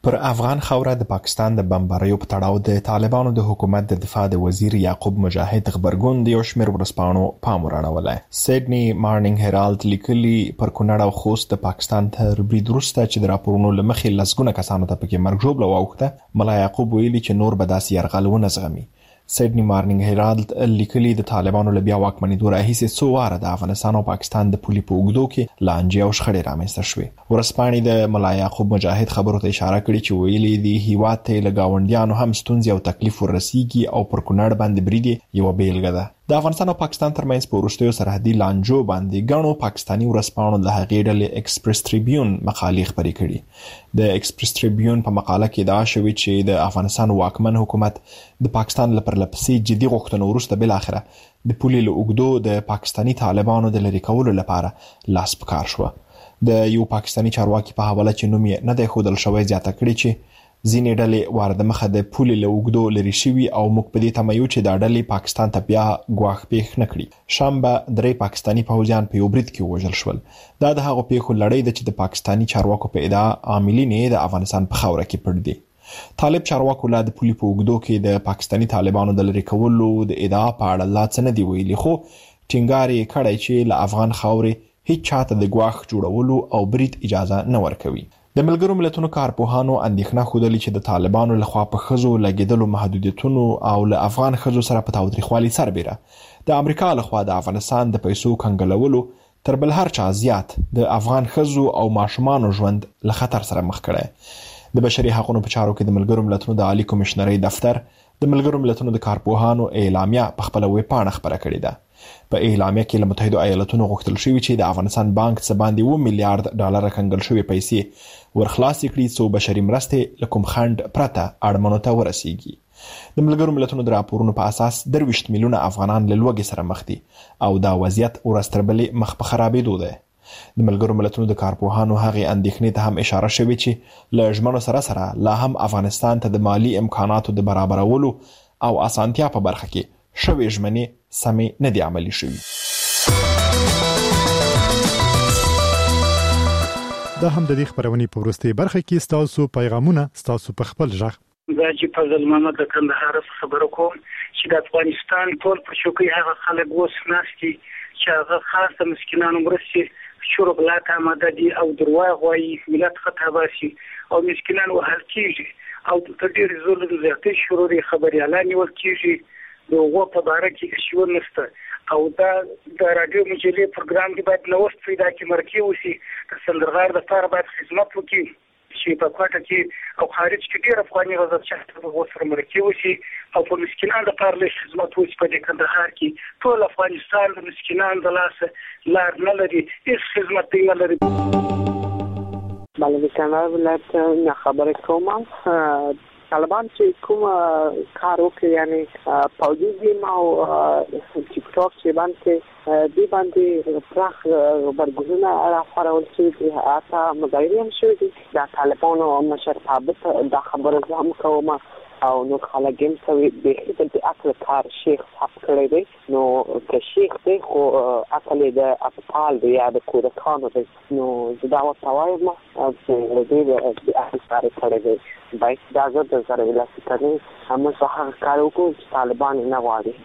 پر افغان خوره د پاکستان د بمباریو په تړاو د طالبانو د حکومت د دفاع د وزیر یعقوب مجاهد خبرګون د یو شمېر ورسپانو پام وراړولی. سیډني مارنینګ هیرالد لیکلي پر کونړ او خوست د پاکستان تر برید وروسته چې د راپورونو له مخې لسګونه کسانو ته پکې مرګ ژوبله واوښته، ملا یعقوب ویلي چې نور به داسې یرغل ونه زغمي. سیډني مارنینګ هیرالد لیکلي د طالبانو له بیا واکمنېدو راهیسې څو واره د افغانستان او پاکستان د پولې په اوږدو کې لانجې او شخړې رامنځته شوې. ورځپاڼې د ملا یعقوب مجاهد خبرو ته اشاره کړې چې ویلي دي هیواد ته له ګاونډیانو هم ستونزې او تکلیف ورسیږي او پر کونړ باندې برید یوه بیلګه ده. د افغانستان او پاکستان ترمنځ په وروستیو سرحدي لانجو باندې ګڼو پاکستاني ورځپاڼو د هغې ډلې ایکسپریس ټریبیون مقالې خپرې کړي. د ایکسپریس ټریبیون په مقاله کې ادعا شوې چې د افغانستان واکمن حکومت د پاکستان له پرلپسې جدي غوښتنو وروسته بالاخره د پولې له اوږدو د پاکستاني طالبانو د لرې کولو لپاره لاس په کار شوه. د یو پاکستاني چارواکي په حواله چې نوم یې نه دی ښودل شوی زیاته کړې چې ځینې ډلې وار د مخه د پولې له اوږدو لرې شوي او موږ په دې تمه یو چې دا ډلې پاکستان ته بیا ګواښ پېښ نه کړي. شنبه درې پاکستاني پوځیان په یو برید کې ووژل شول. دا د هغو پیښو لړۍ ده چې د پاکستاني چارواکو په ادعا عاملین یې د افغانستان په خاوره کې پټ دي. طالب چارواکو لا د پولې په اوږدو کې د پاکستاني طالبانو د لرې کولو د ادعا په اړه لا څه نه دي ویلي، خو ټینګار یې کړی چې له افغان خاورې هیڅ چاته د ګواښ جوړولو او برید اجازه نه ورکوي. د ملګرو ملتونو کارپوهانو اندېښنه ښودلې چې د طالبانو لخوا په ښځو لګېدلو محدودیتونو او له افغان ښځو سره په تاوتریخوالي سربېره د امریکا لخوا د افغانستان د پیسو کنګلولو تر بل هر چا زیات د افغان ښځو او ماشومانو ژوند له خطر سره مخ کړی. د بشري حقوقو په چارو کې د ملګرو ملتونو د عالی کمشنرۍ دفتر د ملګرو ملتونو د کارپوهانو اعلامیه په خپله ویبپاڼه خپره کړې ده. په اعلامیه کې له متحده ایالاتونو غوښتل شوي چې د افغانستان بانک څخه باندې اووه میلیارډ ډالر کنګل شوي پیسې ورخلاصې کړي څو بشري مرستې له کوم خنډ پرته اړمنو ته ورسیږي. د ملګرو ملتونو د راپورونو په اساس درویشت میلیونه افغانان له لوږې سره مخ دي او دا وضعیت ورځ تر بلې مخ په خرابېدو دی. د ملګرو ملتونو د کارپوهانو هغې اندېښنې ته هم اشاره شوې چې له ژمنو سره سره لا هم افغانستان ته د مالی امکاناتو د برابرولو او اسانتیا په برخه کې شوې ژمنې سمې نه دي عملي شوي. دا هم د دې خبرونې په وروستۍ برخه کې ستاسو پیغامونه ستاسو په خپل ژغ. دا چې فضل محمد د کندهار خبرو کوم چې د افغانستان ټول په شوکي هغه خلک اوس ناستي چې هغه خاص د مسکینانو مرستې شروع بلات آماده دي او درواغ وایي ملت خطا باسي او مسکینان وهل کېږي او تر ډېرې زور د زیاتې شروع خبریالان نیول کېږي. د هغو په باره کې اشیون نشته او دا د راډیو مجلې پروګرام کې باید نوښت پیدا کړي، مرکې وشي، د سندرغاړو دپاره باید خدمت وکړي چې په کوټه کې او خارج کې ډېر افغاني غزل شخص په هغو سره مرکې وشي او په مسکینانو دپاره لږ خدمت وشي. په دې کندهار کې ټول افغانستان د مسکینانو د لاسه لار نه لري، هېڅ خدمت دی نه لري. بله د کندهار ولایت نه خبرې کوم. طالبان چې کوم کار وکړي یعنی پوځي ګیم او ټیک ټاک چې باندې دی باندې پراخ برګونه راخورول شوي دي، حتی مظاهرې هم شوي دي. د طالبانو مشر ثابت دا خبره زه هم کوم او نو خلک هم کوي بیخي دلته اصل کار شیخ صاحب کړی دی. نو که شیخ دی خو اصل یې د اطفال دی یا د کودکانو دی، نو زه دا ورته وایم چې دوی د اصل کار کړی دی. باید دا زه د زره ولاسي کوي موږ به هغه کار وکړو چې طالبان یې نه غواړي.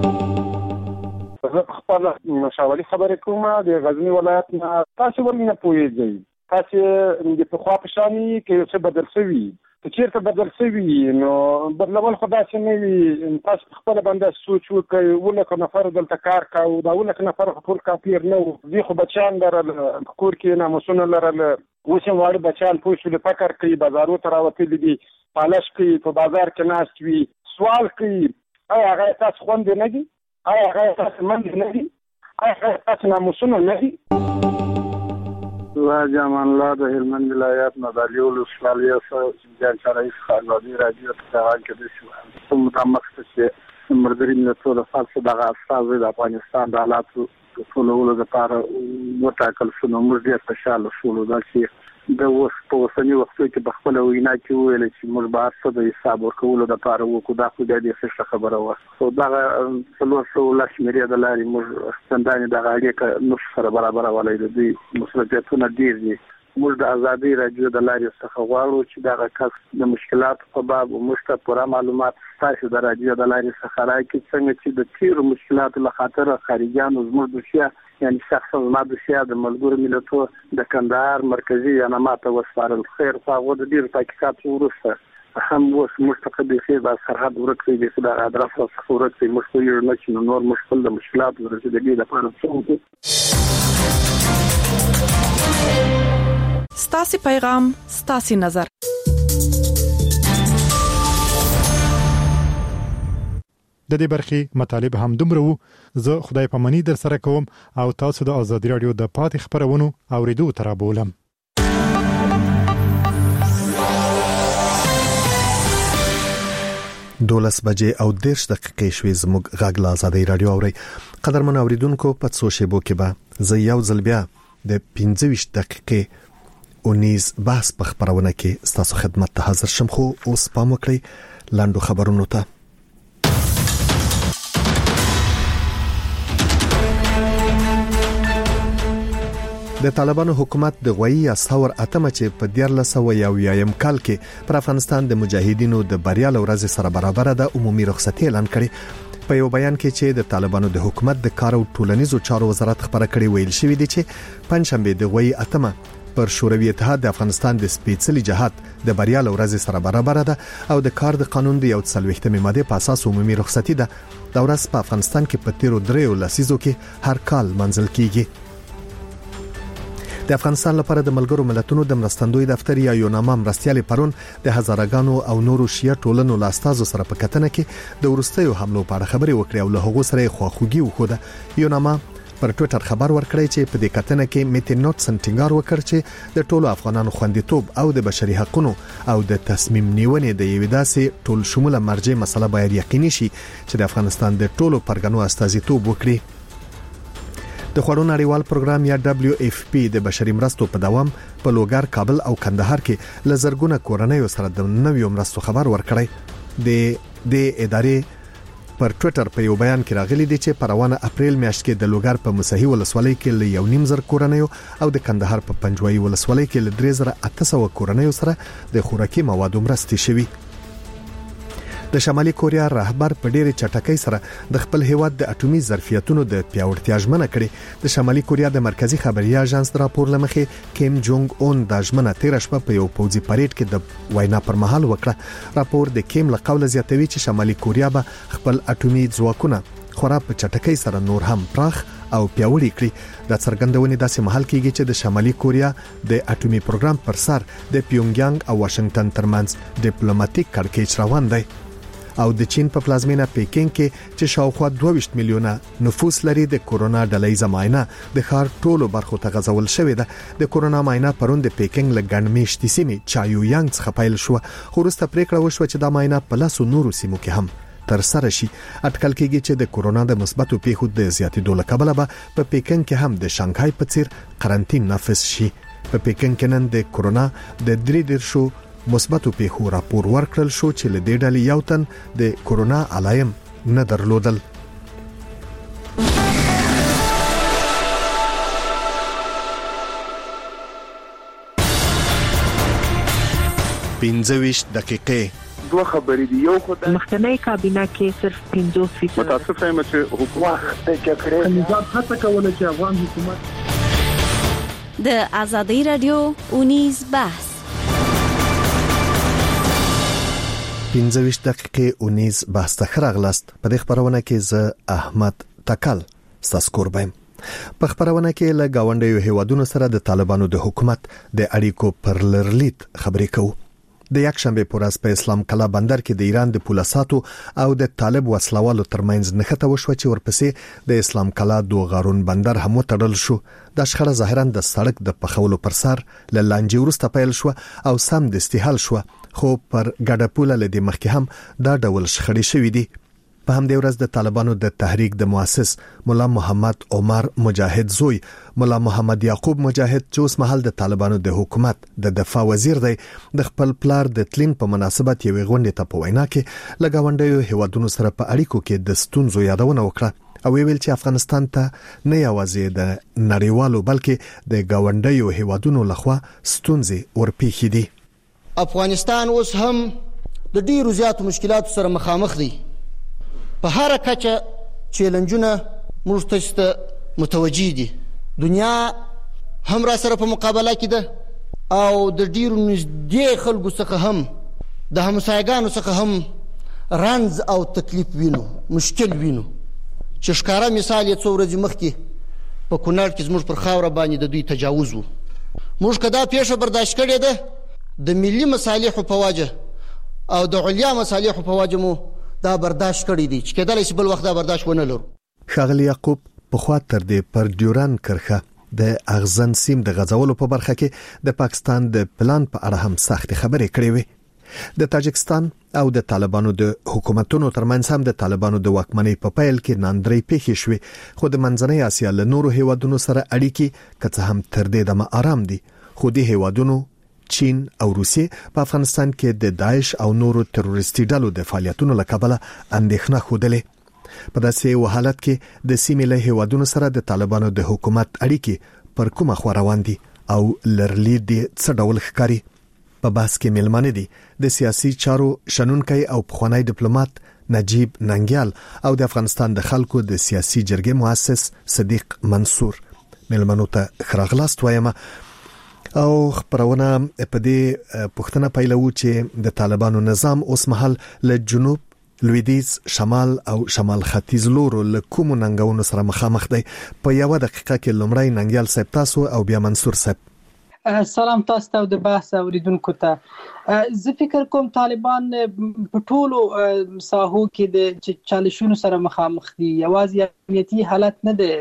زه خپل مشاوري خبرې کوم د غزني ولایت نه. تاسو ولې نه پوهېږئ؟ تاسو د پخوا په شان یې که یو څه بدل شوي، که چېرته بدل شوي نو بدلول خو داسې نه وي. تاسو خپله باندې سوچ وکړئ، اوولکو نفرو دلته کار کوو، دا اوولک نفر خو ټول کافر نه وو. دوی خو بچیان لرل، په کور کې ناموسونه لرل. اوس هم واړه بچیان پوه شولي فکر کوي، بازارو ته راوتلي دي، پالش کوي، په بازار کې ناست وي، سوال کوي. آیا هغه تاسو خوندې نه دي؟ آیا هغه تاسو منډې نه دي؟ آیا هغه تاسو ناموسونه نه دي؟ زه جامان الله د هلمند ولایت نه د علیول ولسوالۍ څخه جان شرایف خالدي راډیو ته غږ کوي چې متعمق چې مردري ملتونو د فلسفه دغه استاد د افغانستان د حالاتو ټولولو لپاره وټاکل شو. نو موږ ډېر خوشاله شولو دا چې د اوس په اوسني وختو کې په خپله وینا کې وویل چې موږ به هر څه د حساب ورکولو دپاره وکړو. دا خو بیا ډېر ښه خبره وه. خو دغه څلور سوه لس شمېرې د لارې موږ چندانې دغه اړیکه نشو سره برابرولی. د دوی مصروفیتونه ډېر دي. موږ د ازادي رادیو د لارې څخه غواړو چې دا کس د مشکلات په باب موږ ته پوره معلومات تاسو د رادیو د لارې څخه راکړي څنګه چې د تیر مشکلاتو له خاطر خارجيانو زموږ دوسیه یعنی شخصا ما دوسیه د ملګرو ملتونو د کندهار مرکزی عنامات وسپارل خیر خو د ډیر تحقیقات ورسته هم اوس مستقبل خیر د سرحد ورکړي د خدای ادرس څخه ورکړي مشکل نه چې نور مشکل د مشکلات ورسېدګي لپاره څه ستاسي پیغام ستاسي نظر. د دې برخي مطالب هم دومره وو. زه خدای پامنی در سره کوم او تاسو د ازادي رادیو د پاتې خبرونو اوریدو تر بولم. دولس بجې او دیرش دقیقې شوې زموږ غږ له ازادي رادیو اوري. قدرمن اوریدونکو په څو شیبو کې به زه یو ځل بیا د پنځه ویشت دقیقې اونیز بحث په خبرونه کې ستاسو خدمت ته حاضر شم. خو اوس پام وکړئ لاندو خبرونو ته. د طالبانو حکومت د غوي اساور اتمه چې په دیارلس سو یو یم کال کې پر افغانستان د مجاهدینو د بریا لورځ سره برابر ده عمومي رخصتي اعلان کړي. په یو بیان کې چې د طالبانو د حکومت د کار او ټولنیزو چارو وزارت خبره کړې ویل شوې دي چې پنځشنبه د غوي اتمه پر شوروي اتحاد د افغانستان د سپېڅلي جهاد د بریا لورځ سره برابر ده او د کار د قانون د یو څلوېښتمې ماده په اساس عمومي رخصتي ده. د ورځ په افغانستان کې په تیرو دریو لسیزو کې هر کال منځل کیږي. د افغانستان لپاره د ملګرو ملتونو د مرستندوی دفتر یا یوناما مرستيالي پرون د هزارګانو او نورو شیا ټولنو لاستازو سره په کتنه کې د ورستیو حملو په اړه خبري وکړي او له هغو سره خواخوږي وکړه. یوناما پر ټوئیټر خبر ورکړی چې په دې کتنه کې میټي نوټ سنټینګار وکړ چې د ټولو افغانانو خوندیتوب او د بشري حقوقو او د تصمیم نیونې د یوې داسې ټول شموله مرجع مسله باید یقیني شي چې د افغانستان د ټولو پرګنو استازیتوب وکړي. د خوړو نړیوال پروګرام یا دبليو اف پی د بشري مرستو په دوام په لوګر، کابل او کندهار کې لزرګونه کورنۍ سره د نویو مرستو خبر ورکړی. د د ادارې پر ټوئیټر په یو بیان کې راغلي دي چې په روانه اپریل میاشت کې د لوګر په مسحي ولسوالۍ کې ل یو نیم زر کورنۍ او د کندهار په پنجوایي ولسوالۍ کې ل درې زره اته سوه کورنۍ سره د خوراکي موادو مرستې شوي. د شمالي کوریا رهبر په ډېرې چټکۍ سره د خپل هیواد د اټومي ظرفیتونو د پیاوړتیا ژمنه کړې. د شمالي کوریا د مرکزی خبري اژانس راپور لمخې کیم جونګ اون د ژمنه تیر شپه په یو پوځي پریډ کې د وینا پر مهال وکړه. راپور د کیم له قوله زیاتوي چې شمالي کوریا به خپل اټومي ځواکونه خورا په چټکۍ سره نور هم پراخ او پیاوړي کړي. د څرګندونې داسې محل کېږي چې د شمالي کوریا د اټومي پروګرام پر سر د پیونګیانګ او واشنگټن ترمنځ ډیپلوماټیک کړکېچ روان دی. او د چین په پلازمینه پیکینګ کې چې شاوخوا دوه ویشت میلیونه نفوس لري د کورونا ډلې زماینه د ښار ټولو برخو ته غځول شوې ده. د کورونا معاینه پروند د پیکینګ لګڼ میشتي سیمې چایویانګ څخه پیل شو. خو وروسته پریکړه وشوه چې دا معاینه په لاسو نورو سیمو کې هم تر سره شي. اټکل کېږي چې د کورونا د مثبتو پیښو د زیاتېدو له کبله به په پیکینګ کې هم د شانګهای په څیر قرنټین نافذ شي. په پیکینګ کې نن د کورونا د درې دیرشو مثبتو پیښو راپور ورکړل شو چې له دې ډلې یو تن د کورونا علایم نه درلودل. پنځه ویشت دقیقې دوه خبرې دي. یو خو د مخکنی کابینه کې صرف پنځوس فیصد متاسفه یم چې حکومت د چکرې نظام هڅه کوله چې افغان حکومت د ازادي رادیو اونیز بحث پنځه ویشت دقیقې اونیز بحث ته خراغلاست. په دې خبرونه کې زه احمد تکل ستاسو قربایم. په خبرونه کې له گاونډیو هیوادونو سره د طالبانو د حکومت د اړیکو پر لرلیت خبرې کوو. د یکشنبه په ورځ په اسلام کلا بندر کې د ایران د پولیساتو او د طالب وسلوالو ترمنځ نښته وشوه چې ورپسې د اسلام کلا دوغارون بندر هم وتړل شو. د شخړه ظاهرا د سړک د پخولو پر سر له لانجې وروسته پیل شو او سم د استحال شو. خو پر ګډه پوله لدې مخکې هم دا ډول شخړې شوې دي. په همدې ورځ د طالبانو د تحریک د مؤسس مولا محمد عمر مجاهد زوی مولا محمد یعقوب مجاهد چې اوس مهال د طالبانو د حکومت د دفاع وزیر دی د خپل پلار د تلین په مناسبت یوې غونډې ته په وینا کې لګاونډیو هیوادونو سره په اړیکو کې د ستونزو یادونه وکړه. او ویل چې افغانستان ته نه یوازې د نړیوالو بلکې د گاونډیو هیوادونو لخوا ستونزې ورپېښې دي. افغانستان اوس هم د ډیرو زیاتو مشکلاتو سره مخامخ دی. په هر کچه چیلنجونه موږ ته متوجه دي. دنیا هم را سره په مقابله کې ده او د ډیرو نږدې خلکو څخه هم د همسایګانو څخه هم رنځ او تکلیف وینو، مشکل وینو. چې ښکاره مثال یې څو ورځې مخکې په کونړ کې زموږ پر خاوره باندې د دوی تجاوز و. موږ که دا پیښه برداشت کړې ده د ملي مصالحو په وجه او د علیا مصالحو په وجه مو دا برداشت کړی دی چې کېدلی شي بل وخت دا برداشت ونه لرو. ښاغلي یعقوب پخوا تر دې پر ډیوران کرښه د اغزن سیم د غځولو په برخه کې د پاکستان د پلان په اړه هم سخت خبرې کړې وې. د تاجکستان او د طالبانو د حکومتونو ترمنځ هم د طالبانو د واکمنۍ په پیل کې ناندرۍ پیښې شوې، خو د منځنۍ اسیا له نورو هیوادونو سره اړیکې که څه هم تر دې دمه آرام دي، خو د هیوادونو چین او روسیې په افغانستان کې د داعش او نورو تروریستي ډلو د فعالیتونو له کبله اندېښنه ښودلې. په داسې حالت کې د سیمې له هیوادونو سره د طالبانو د حکومت اړیکې پر کومه خوا روان دي او لرلید دي څه ډول ښکاري؟ په بحث کې ملمانه دي د سیاسي چارو شنونکي او پخوانی ډیپلوماټ نجیب ننګیال او د افغانستان د خلکو د سیاسي جرګې مؤسس صدیق منصور. ملمنو ته خراغلاست وایم او خبرونه په دې پښتنه پیلو چې د طالبانو نظام اوس مهال له جنوب، لویدیز، شمال او شمال ختیځ لورو له کوم ننګونو سره مخامخ دی. په یو دقیقه کې لومړی ننګیال صاحب تاسو او بیا منصور صاحب. سلام تاسو ته او د بحث اوریدونکو ته. زه فکر کوم طالبان په ټولو ساحو کې د چالشونو سره مخامخ دي. یوازې امنیتي حالت نه دی،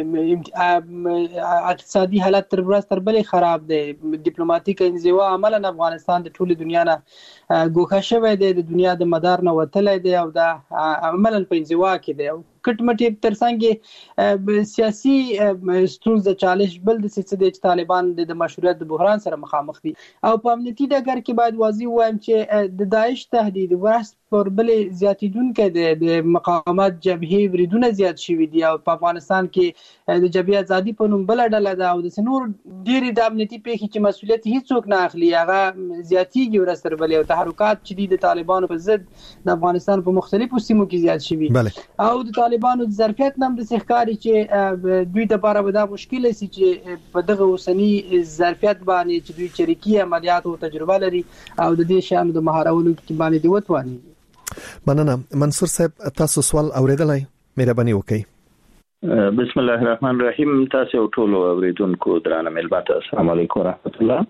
اقتصادي حالت تر ورځ تر بلې خراب دی. ډیپلوماټیک انزوا عملاً افغانستان د ټولو دنیا نه ګوښه شوی دی، د دنیا د مدار نه وتلی دی او دا عملاً په انزوا کې دی. کټ مټ ترڅنګ سیاسي ستونزه چالش بل د څه د طالبان د مشروعیت د بحران سره مخامخ دي. او په امنیتي ډګر کې باید واضح وایم چې د داعش تهدید ورځ پر بلې زیاتیدونکې د د مقاومت جبهې وریدونه زیات شوي دي او په افغانستان کې د جبهې ازادي په نوم بل ډله ده او د نور ډېری د امنیتي پیښې چې مسولیت هیڅوک نه اخلي هغه زیاتیږي ورځ تر بلې او تحرکات چې د طالبانو په ضد د افغانستان په مختلفو سیمو کې زیات شوي او د طالبانو د ظرفیت نم د ښکاري چې دوی د لپاره به دا مشکل شي چې په دغه اوسنی ظرفیت باندې چې دوی چریکي عملیات او تجربه لري او د دې شیانو د مهارولو کې باندې دی وتواني. مننه. منصور صاحب تاسو سوال اوریدلای؟ مهرباني وکړئ. بسم الله الرحمن الرحیم. تاسو ټول اوریدونکو درانه ملبات السلام علیکم ورحمت الله.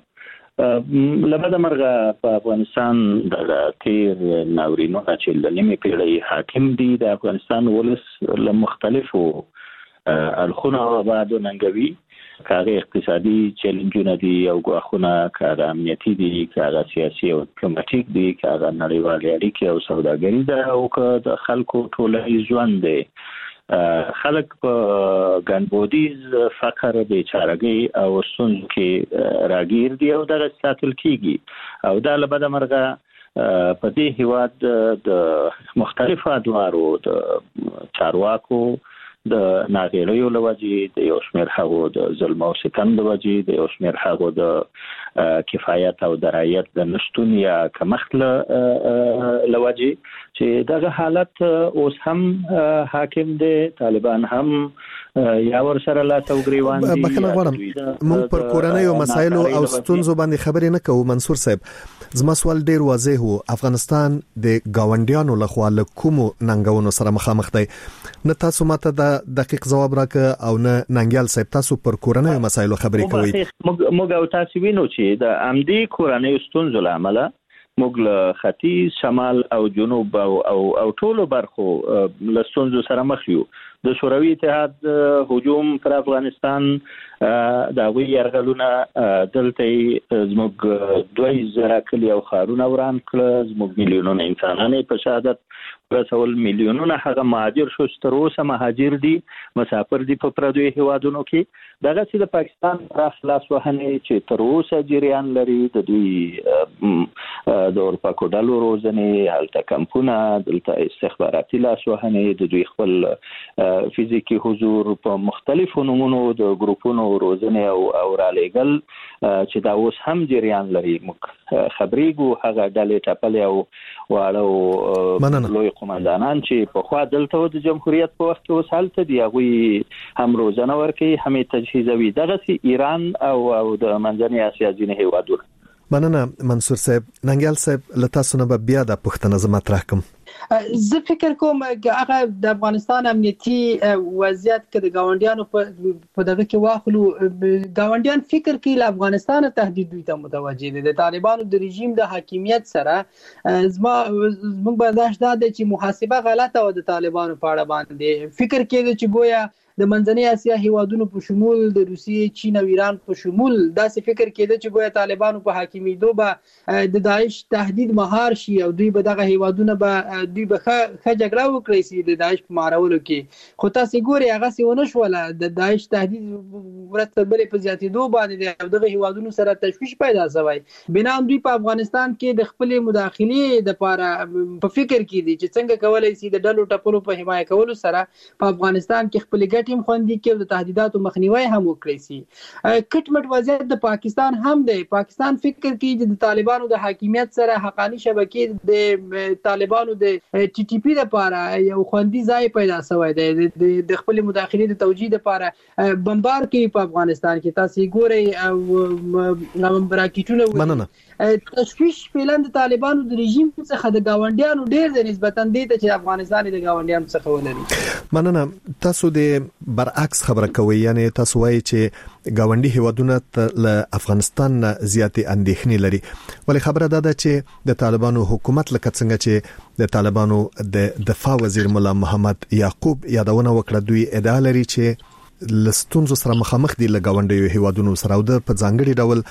لبدا مرغه په افغانستان د تیر ناورینو چې د نیمه پیړۍ حاکم دي د افغانستان ولس له مختلفو الخونه بعد ننګوي، کاغه اقتصادي چیلنجونه دي او غواخونه کاغه امنیتي دي، کاغه سیاسي او ډیپلوماټیک دي، کاغه نړیوالې اړیکې او سوداګري ده او که د خلکو ټولنیز ژوند دی. خلک په ګنبودیز فقر بیچارهګي او ستونزو کې راګیر دي او دغه ساتل کیږي او دا له بده مرغه په دې هیواد د مختلفو ادوارو د چارواکو د ناغېړیو له وجې، د یو شمېر هغو د ظلم او ستم د وجې، د یو شمېر هغو د کفایت او درایت د نشتون یا کمښت له وجې چې دغه حالت اوس هم حاکم دی. طالبان هم یا ور سره لا توګریوان دي. بخښنه غواړم موږ پر کورنۍ او مسایلو او ستونزو باندې خبرې نه کوو. منصور صاحب زما سوال ډیر واضح وو. افغانستان د گاونډیانو لخوا له کومو ننګونو سره مخامخ دی؟ نه تاسو ماته د دقیق جواب راکړه او نه ننګیال صاحب تاسو پر کورنۍ او مسایلو خبرې کوي. موږ او تاسو وینو چې د امدي کورنۍ ستونزو لامل موږ له ختیځ، شمال او جنوب او او ټولو برخو له ستونزو سره مخ یو. د شوروي اتحاد هجوم پر افغانستان د هغوی یرغلونه دلته زموږ دوی زره کلي او ښارونه وران کړه، زموږ میلیونونه انسانان په شهادت ورسول، میلیونونه هغه مهاجر شو چې تر اوسه مهاجر دي، مسافر دي په پردیو هیوادونو کې. دغسې د پاکستان پراخ لاسوهنې چې تر اوسه جریان لري، د دوی د اورپکو ډلو روزنې، هلته کمپونه، دلته استخباراتي لاسوهنې، د دوی خپل فزیکی حضور په مختلفو نمونو د ګروپونو روزنه او او رالېګل چې دا اوس هم جریان لري. خبرېګو هغه ډلې ټاپلې او واړو لوی قومندانان چې په خوا دلته د جمهوریت په وخت کې وسالته دی هغه هم روزنه ورکي هم تجهیزوي. دغه سي ایران او او د منځنۍ اسیا ځینې هیوادونه. مننه منصور صاحب. ننګیال صاحب له تاسو نه بیا د پښتنه زما مطرح کوم. زه فکر کوم هغه د افغانستان امنیتي وضعیت کې د گاونډیانو په دغه کې واخلو. گاونډیان فکر کوي له افغانستان تهدید دوی ته متوجه دي. د طالبانو د رژیم د حاکمیت سره زما موږ برداشت ده چې محاسبه غلطه و د طالبانو په اړه باندې. فکر کېږي چې گویا د منځنۍ اسیا هیوادونو په شمول د روسیې، چین او ایران په شمول داسې فکر کېده چې گویا طالبانو په حاکمیدو به د داعش تهدید مهار شي او دوی به دغه هیوادونه به دوی به ښه جګړه وکړي سي د داعش په مارولو کې. خو تاسو ګورئ هغه څه ونه شوله. د داعش تهدید ورځ تر بلې په زیاتېدو باندې د دغه هیوادونو سره تشویش پیدا شوی. بنام دوی په افغانستان کې د خپل مداخلې لپاره په فکر کې دي چې څنګه کولای شي د ډلو ټپلو په حمایت کولو سره په افغانستان کې خپل ګټې خوندي کې د تهدیداتو مخنیوي هم وکړي سي. کټ مټ وضعیت د پاکستان هم دی. پاکستان فکر کوي چې د طالبانو د حاکمیت سره حقانی شبکې د طالبانو د ټي ټي پی لپاره یو خوندي ځای پیدا شوی دی د خپل مداخلې د توجیه لپاره بمبار کوي په افغانستان کې. تاسو ګورئ او راکټونه مننه تشویش فعلا د طالبانو د رژیم څخه د گاونډیانو ډیر د نسبتا دي چې افغانستان د گاونډیانو څخه ولري. مننه. تاسو د برعکس خبره کوي، یعنی تاسو وایي چې گاونډي هیوادونه له افغانستان نه زیاتې اندېښنې لري. ولی خبره ده چې د طالبانو حکومت لکه څنګه چې د طالبانو د دفاع وزیر مولا محمد یعقوب یادونه وکړه، دوی ادعا لري چې لستونزو سره مخامخ دي له گاونډي هیوادونو سره او د په ځانګړي ډول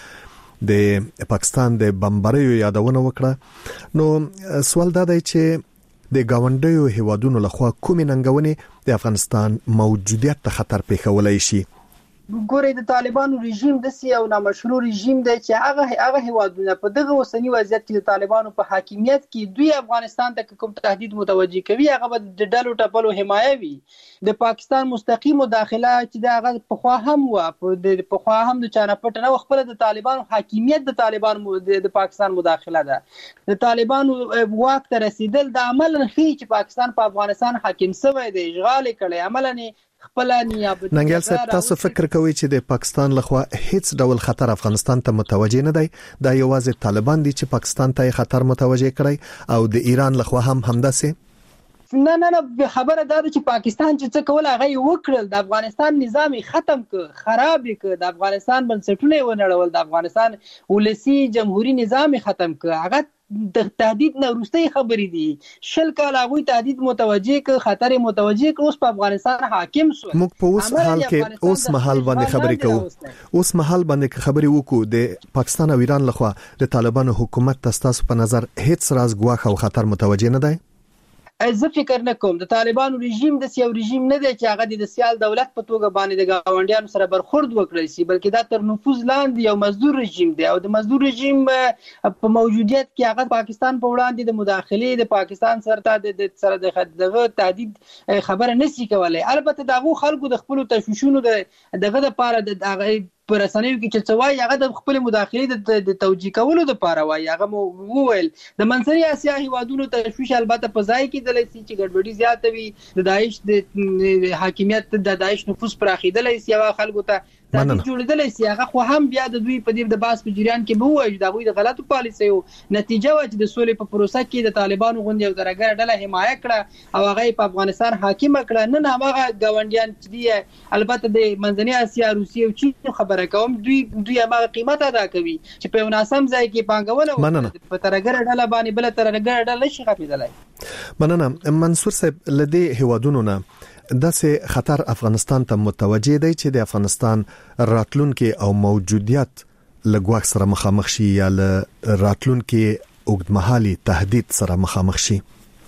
د پاکستان د بمباریو یادونه وکړه. نو سوال دا دی چې د گاونډیو هیوادونو لخوا کومې ننګونې د افغانستان موجودیت ته خطر پیښولای شي؟ ګورئ د طالبانو رژیم د سی او نامشروع رژیم دی چې هغه هغه هیوادونه په دغه اوسنی وضعیت کې د طالبانو په حاکمیت کې دوی افغانستان ته کوم تهدید متوجي کوي هغه به د ډلو ټپلو حمایه وي. د پاکستان مستقیم مداخله چې د هغه په خوا هم و د په خوا هم د چانه پټ نه خپل د طالبانو حاکمیت د طالبانو د پاکستان مداخله ده. د طالبانو واک ته رسیدل د عمل نه چې پاکستان په افغانستان حاکم شوی دی، اشغال کړي عملاً خپل نیابت. ننګیال صاحب تاسو فکر کوئ چې د پاکستان لخوا هیڅ ډول خطر افغانستان ته متوجه نه دی؟ دا یوازې طالبان دي چې پاکستان ته خطر متوجه کړي او د ایران لخوا هم همداسې؟ نه نه نه خبره دا ده چې پاکستان چې څه کول هغه وکړل. د افغانستان نظام ختم ک خراب ک د افغانستان بنسټونه ونړول، د افغانستان ولسی جمهوریت نظام ختم ک. هغه د تهدید نه وروستۍ خبرې دي. شل کال هغه تهدید متوجه ک خطر متوجه ک اوس په افغانستان حاکم شو. موږ په اوس حال کې اوس محل باندې خبرې کوو اوس محل باندې خبرې وکړو. د پاکستان او ایران لخوا د طالبانو حکومت تاسو په نظر هیڅ راز ګواښ او خطر متوجه نه دی؟ زه فکر نه کوم. د طالبانو رژیم د سیاو رژیم نه دی چې هغه د سیال دولت په توګه باندې د گاونډیانو سره برخورد وکړي سي، بلکې دا تر نفوذ لاندې یو مزدور رژیم دی او د مزدور رژیم په موجودیت کې هغه پاکستان په وړاندې د مداخلې د پاکستان سره د سره د تهدید خبره نشي کولای. البته دغه خلکو د خپل تشویشونو دغه لپاره د پر رسنیو کې چې څوای هغه د خپل مداخلې د توجیه کولو لپاره وایي. هغه مو وویل د منځنۍ اسیا هیوادونو تشویش البته په ځای کې دلای سي چې ګډوډي زیاته وي، د داعش د حاکمیت د داعش نفوذ پراخیدلای سي او خلکو ته تهدید جوړیدلای سي. هغه خو هم بیا د دوی په دې د باس په جریان کې به وایي دا غوي د غلطو پالیسیو نتیجه و چې د سولې په پروسه کې د طالبانو غونډې او درګر ډله حمایت کړه او هغه په افغانستان حاکم کړه. نه نه هغه گاونډیان چې دی البته د منځنۍ اسیا روسیې او چین خبره کوم دوی دوی هغه قیمت ادا کوي چې په مناسب ځای کې پانګونه په ترګر ډله باندې بل ترګر ډله شي خپېدلای. مننه. منصور صاحب لدی هیوادونو نه داسې خطر افغانستان ته متوجه دی چې د افغانستان راتلونکي او موجودیت لګواښ سره مخامخ شي یا راتلونکي اوږدمهالي تهدید سره مخامخ شي؟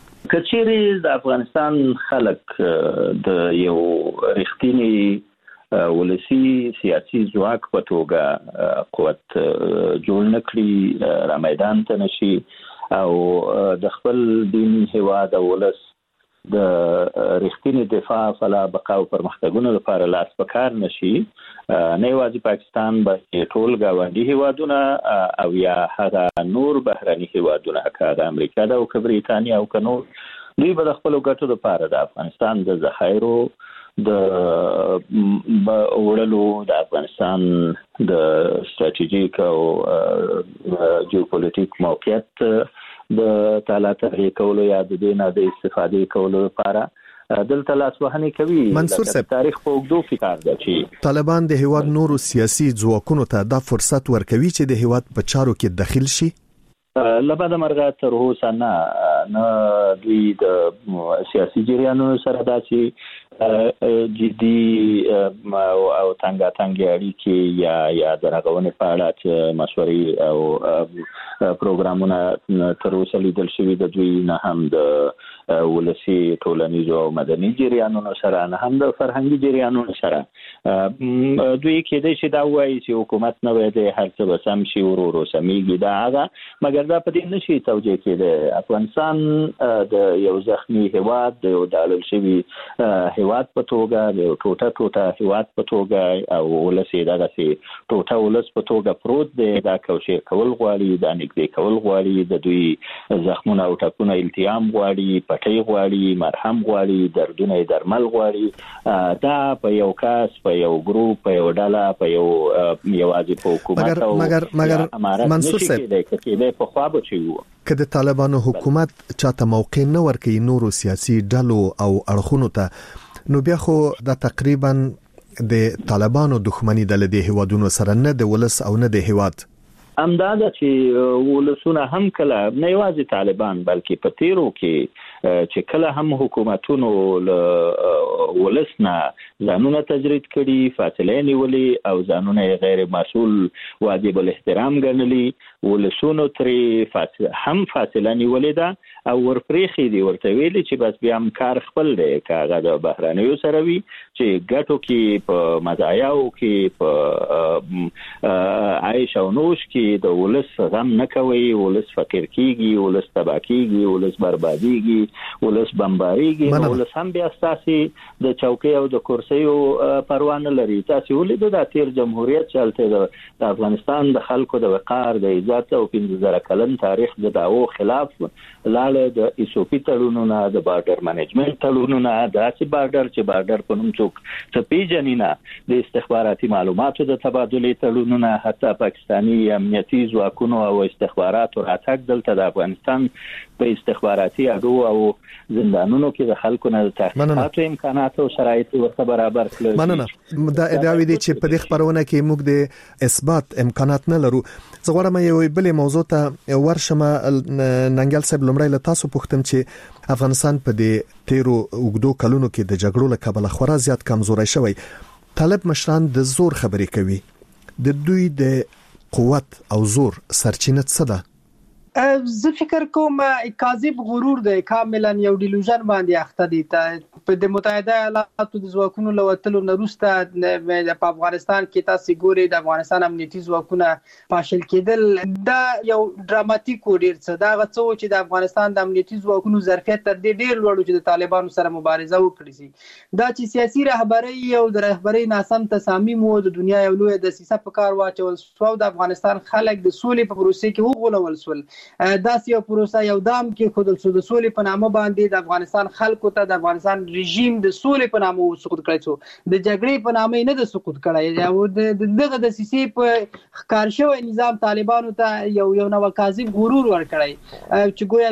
کچېری د افغانستان خلک د یو رښتینی ولسی سیاسي ځواک په توګه قوت جوړ نکړي را میدان ته نشي او د خپل دین هیواد او ولس د رښتینی دفاع فلا بقا او پرمختګونو لپاره لاس پکار نشي نه یوازې پاکستان بلکې ټول ګاونډي هیوادونه او یا هغه نور بهرني هیوادونه هغه امریکا دا او بریتانیا او کنو دوی به خپل ګټو لپاره د افغانستان د ذخایرو د وړلو د افغانستان د ستراتیژیک او جیوپولیټیک موقعیت د تعالی تحریک کولو یا د دې نه د استفادې کولو لپاره دلته لاس وهنه کوي. منصور صاحب تاریخ په اوږدو کې کار دی چې طالبان د هیواد نورو سیاسي ځواکونو ته دا فرصت ورکوي چې د هیواد په چارو کې دخیل شي. لبعد مرغه تر اوسه نه نه دوی د سیاسي جریانونو سره داسې جدي او څنګه اړیکې یا یا د رغونې په اړه چې مشورې او پروګرامونه تر اوسه لیدل شوي د دوی نه هم د ولسی ټولنیزو او مدني جریانونو سره نه هم د فرهنګي جریانونو سره دوی کېدای شي دا وایي چې حکومت نه وي د هر څه به سم شي ورو سمېږي دا هغه مګر دا په دې نشي توجیه کېده. افغانستان د یو زخمی هیواد د یو دالل شوی هیواد په توګه د یو ټوټه ټوټه هیواد په توګه او ولسی دغه سي ټوټه ولس په توګه پروت دی. دا کوشش کول غواړي دا نږدې کول غواړي د دوی زخمونه او ټپونه التیام غواړي پټي غواړي مرهم غواړي دردونه درمل غواړي. دا په یو کاس په یو ګروپ په یو ډله په یو یوازې په حکومت او مګر مګر منصور صاحب په خوا بچو که د طالبانو حکومت چاته موقع نه ورکړي نورو سیاسي ډلو او اړخونو ته نو بیا خو دا تقریبا د طالبانو دښمنی د لدی هیوادونو سره نه د ولس او نه د هیواد امداده چې ولسونه هم کله نه یوازې طالبان بلکې په تیرو کې چې کله هم حکومتونو ولسنا ځانونه تجرید کړي فاصله نیولې او ځانونه غیر مسؤل واجب الاحترام ګڼلي ولسونو ترې فاصله هم فاصله نیولې ده او ورپریخي دي ورته ویلي چې بس بیا هم کار خپل دی کاغه د بهرانيو سره وي چې ګټو کې په مزایاو کې په عايش او نوش کې د ولس غم نه کوي ولس فقیر کیږي ولس تبا کیږي ولس بربادیږي ولس بمباریږي ولس هم بیا ستاسي د چوکۍ او د کرسیو پروانه لري تاسو ولید د تیر جمهوریت چلته د افغانستان د خلکو د وقار د عزت او پنځه زره کلن تاریخ د داو خلاف لاله د ایسوپی تړونونه د بارډر منیجمنت تړونونه داسې بارډر چې بارډر په نوم څوک څه پیژنینا د استخباراتي معلوماتو د تبادلې تړونونه حتی پاکستاني امنیتي ځواکونو او استخباراتو راتګ دلته د افغانستان په استخباراتي اډو او زندانونو کې د خلکو نه د تحقیقاتو امکانات او شرایط ورته برابر کړل. مننه. دا ادعاوی دي چې په دې خبرونه کې موږ د اثبات امکانات نه لرو. زه غواړم یو بل موضوع ته ورشم. ننګل صاحب لمړی له تاسو پوښتم چې افغانستان په دې تیرو وګړو کلونو کې د جګړو له کبله خورا زیات کمزوري شوی. طالب مشران د زور خبرې کوي. د دوی د قوت او زور سرچینه څه ده؟ زه فکر کوم کاذب غرور دی کاملا یو ډیلوژن باندې اخته دي. په د متحده ایالاتو د ځواکونو لوتلو نه وروسته په افغانستان کې تاسو ګوري د افغانستان امنیتي ځواکونه پاشل کېدل دا یو ډراماتیک ډیر څه دا غڅو چې د افغانستان د امنیتي ځواکونو ظرفیت تر دې ډیر لوړ چې د طالبانو سره مبارزه وکړي سي. دا چې سیاسي رهبري او د رهبري ناسم تصامیم او د دنیا یو لوی د سیاست په کار واچول سو د افغانستان خلک د سولې په پروسه کې وغولول سول. داسې یو پروسه یو دام کې خودل سو د سولې په نامه باندې د افغانستان خلکو ته د افغانستان رژیم د سولې په نامه سقوط کړی شو د جګړې په نامه نه د سقوط کړی او دغه د سیسي په کار شوی نظام طالبانو ته یو یو نو کاذب غرور ورکړی چې ګویا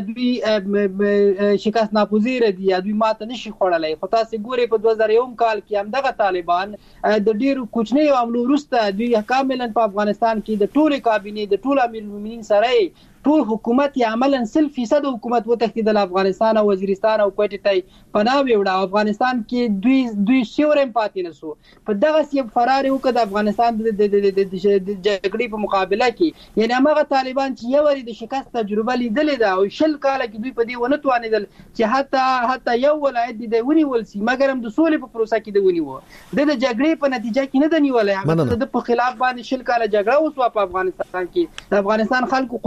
دوی شکست ناپذیر دي یا دوی ماته نشي خوړلای. خو تاسو ګوري په دوه زره یو کال کې هم دغه طالبان د ډیرو کوچنی عملو وروسته دوی کاملا په افغانستان کې د ټولو کابینه د ټولو امیر المؤمنین سره ټول حکومت یې عملاً سل فیصد حکومت وتښتېدل افغانستان او وزیرستان او کوټې ته پناه وړه. افغانستان کې دوی دوی سیورم پاتې نه سو په دغه سی فرار وکړ د افغانستان د جګړې په مقابله کې. یعنی هغه طالبان چې یو ور د شکست تجربه لیدلې ده او شل کال کې دوی په دې ونه توانیدل چې حتی حتی یو ولایت دی ونیول سي مګر هم د سولې په پروسه کې دی ونیو د جګړې په نتیجه کې نه دی نیولای. هغه د په خلاف باندې شل کال جګړه وسو په افغانستان کې د افغانستان خلکو قرباني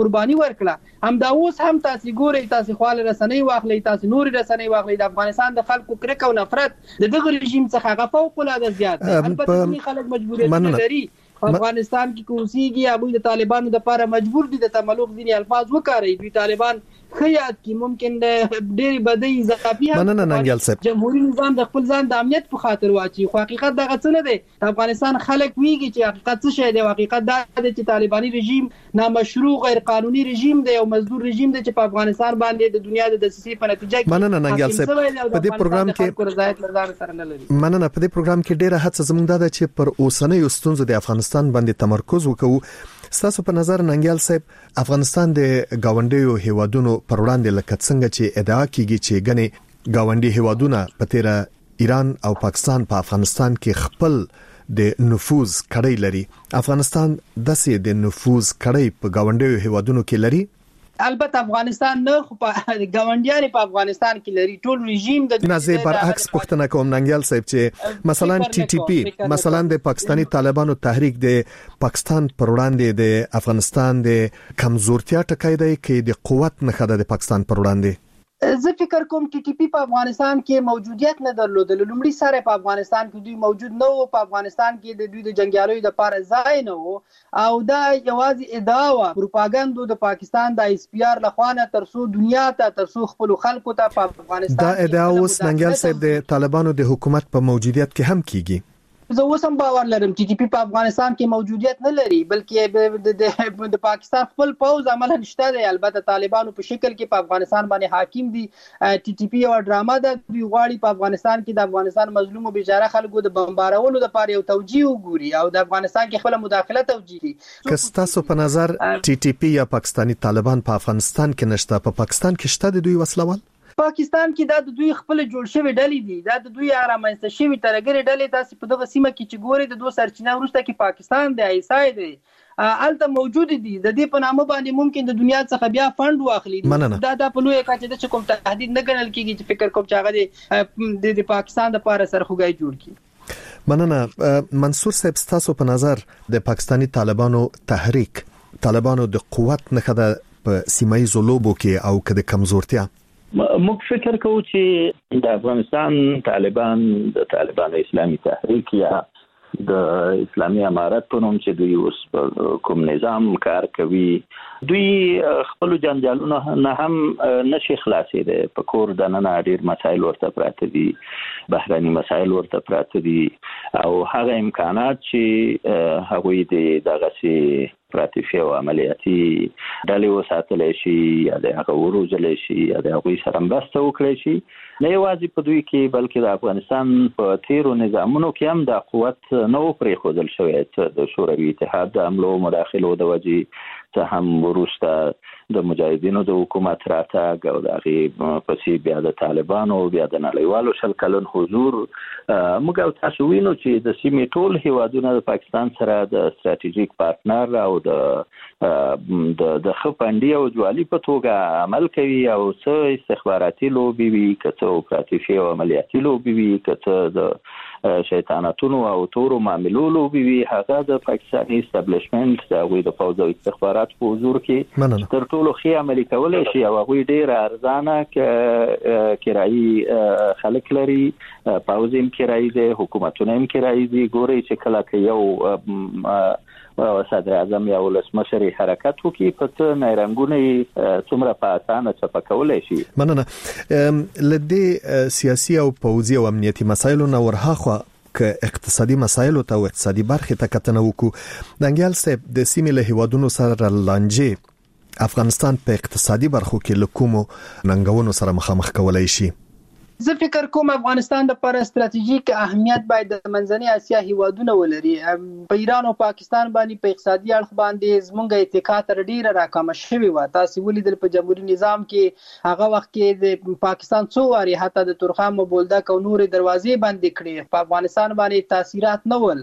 ورکړه. هم دا اوس هم تاسو ګورئ، تاسو خپل رسنۍ واخلئ، تاسو نور رسنۍ واخلئ، د افغانستان د خلکو کرکه او نفرت د دغه رژیم څخه هغه فوق العاده زیات دی. البته ځینې خلک مجبوریتونه لري افغانستان کې کوسيږي، هغه د طالبانو د لپاره مجبور دي د تملق ځینې الفاظ وکړي. دوی طالبان خیات کې ممکن ډېری بدی اضافي مننه ننګیال صاحب جمهوریت نظام د خپل ځان د امنیت په خاطر واچي، خو حقیقت دغه څه نه دی. افغانستان خلک ویږي چې حقیقت څه شی دی. حقیقت دا دی چې طالباني رژیم نامشروع غیر قانوني رژیم دی او مزدور رژیم دی چې په افغانستان باندې د دنیا د دسیسې په نتیجه کې مننه ننګیال صاحب په دې پروګرام کې رضایت لرزان سره نه لري. مننه په دې پروګرام کې ډیره هڅه زموږ ده چې پر اوسنۍ ستونزو د افغانستان باندې تمرکز وکړو. ستاسو په نظر ننګیال صاحب افغانستان د گاونډیو هیوادونو پر وړاندې لکه څنګه چې ادعا کیږي چې ګنې گاونډي هیوادونه په تیر ایران او پاکستان په افغانستان کې خپل د نفوذ کړی لري، افغانستان داسې د نفوذ کړی په گاونډیو هیوادونو کې لري؟ البته افغانستان نه، خو په ګاونډیان په افغانستان کې لري. ټول رژیم د نازي برعکس پښتنه کوم ننګیال صاحب چې مثلا ټي ټي پی مثلا د پاکستانی طالبانو تحریک د پاکستان پر وړاندې د افغانستان د کمزورتیا ټکای دی کې د قوت نه خده د پاکستان پر وړاندې. زه فکر کوم ټي ټي پی په افغانستان کې موجودیت نه درلود. لومړی سره په افغانستان کې دوی موجود نه وو. په افغانستان کې د دوی د جنگیالیو د لپاره ځای نه وو او دا یوازې ادعا و پروپاګاندا د پاکستان د اس پی ار لخوا نه ترسو دنیا ته ترسو خپل خلکو ته په افغانستان دا ادعا اوس ننګیال صاحب د طالبانو د حکومت په موجودیت کې هم کیږي. زه اوسم باور لرم ټي ټي پی په افغانستان کې موجودیت نه لري، بلکې د پاکستان خپل پوز عمل نشته دی. البته طالبانو په شکل کې په افغانستان باندې حاکم دي. ټي ټي پی یو ډرامه ده. دوی غواړي په افغانستان کې د افغانستان مظلوم او بیچاره خلکو د بمبارولو لپاره یو توجیه وګوري او د افغانستان کې خپل مداخله توجیه. که تاسو په نظر ټي ټي پی یا پاکستانی طالبان په افغانستان کې نشته، په پاکستان کې شته د دوی وسلوال؟ پاکستان کې دا د دوی خپل جوړ شوی ډلې دي، دا د دوی رامنځته شوی ترګری ډلې. تاسو په دغه سیمه کې چې ګوري د دوه سرچینه ورسته کې پاکستان دی، ایسای دی، الته موجود دي. د دې په نامه باندې ممکن د دنیا څخه بیا فند واخلي. دا د په لوی کچه د کوم تهدید نه ګڼل کیږي چې فکر کوم چې هغه د پاکستان د لپاره سرخوږی جوړ کړي. مننه منصور صاحب، تاسو په نظر د پاکستانی طالبانو تحریک طالبانو د قوت نه خده په سیمایي لوبو کې او کده کمزورتیا؟ موږ فکر کوو چې د افغانستان طالبان د طالبان اسلامي تحریک یا د اسلامي امارت په نوم چې دوی اوس کوم نظام کار کوي، دوی خپل جنجالونه نه هم نشي خلاصې ده. په کور د نن ډیر مسایل ورته پراته دي، بهراني مسایل ورته پراته دي او هغه امکانات چې هغوی د دغه سي پراتیفي او عملیاتي ډلې وساتلی شي یا د هغه وروزلی شي یا د هغوی سره مرسته وکړی شي، نه یوازې په دوی کې بلکې د افغانستان په تیرو نظامونو کې هم د قوت نه و پرېښودل شوی. د شوروي اتحاد د حملو مداخلو د وجې څه هم وروسته د مجاهدینو د حکومت راتګ او د هغې پسې بیا د طالبانو بیا د نړیوالو شل کلن حضور، موږ او تاسو وینو چې د سیمې ټول هیوادونه د پاکستان سره د ستراتیژیک پارتنر او د د ښه پنډي او جوالي په توګه عمل کوي او څه استخباراتي لوبې وي، که څه اپراتیفي او عملیاتي لوبې وي، که څه د شیطانتونو او تورو معاملو لوبې وي، هغه د پاکستاني اسټابلیشمنټ د هغوی د پوځ او استخبارات په حضور کې تر ټولو ښې عملي کولی شي او هغوی ډېره ارزانه کرایي خلک لري، پوځ هم کرایي دی، حکومتونه هم کرایي دي. ګورئ چې کله که یو صدر اعظم یا ولسمشر حرکت وکړي په څه نیرنګونه څومره په اسانه چپه کولی شي. مننه. لدې سیاسي او پوځي او امنیتي مسایلو نه ورهاخوا که اقتصادي مسایلو ته او اقتصادي برخې ته کتنه وکړو، ننګیال صاحب د سیمې له هیوادونو سره لانجې افغانستان په اقتصادي برخو کې له کومو ننګونو سره مخامخ کولای شي؟ زه فکر کوم افغانستان د پر استراتیژیک اهمیت باید د منځنۍ اسیا هیوادونه ولري. په ایران او پاکستان باندې په اقتصادي اړخ باندې زمونږ اتکا تر ډیره راکمه شوې و. تاسو ولیدل په جمهوریت نظام کې هغه وخت کې د پاکستان څو واري حتی د تورخم او بولدک او نور دروازې بندې کړې. په افغانستان باندې تاثیرات نه ول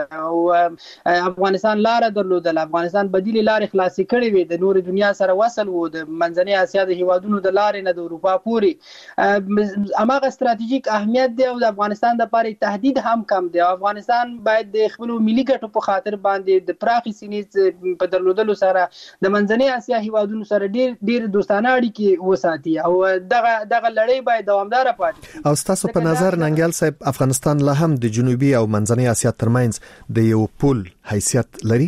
او افغانستان لار درلودل، افغانستان بدیل لارې خلاصې کړې وې، د نور دنیا سره وصل وو، د منځنۍ اسیا د هیوادونو د لارې نه د اروپا پورې اماغه ستراتیژیک اهمیت دی او د افغانستان د لپاره تهدید هم کم دی. افغانستان باید د خپل ملي ګټو په خاطر باندې د پراخي سینې په درلودلو سره د منځنۍ اسیا هیوادونو سره ډیر ډیر دوستانه اړیکې وساتي او دغه دغه لړۍ باید دوامدار پاتې. او تاسو په نظر ننګیال صاحب افغانستان لا هم د جنوبي او منځنۍ اسیا ترمنځ د یو پول حیثیت لري؟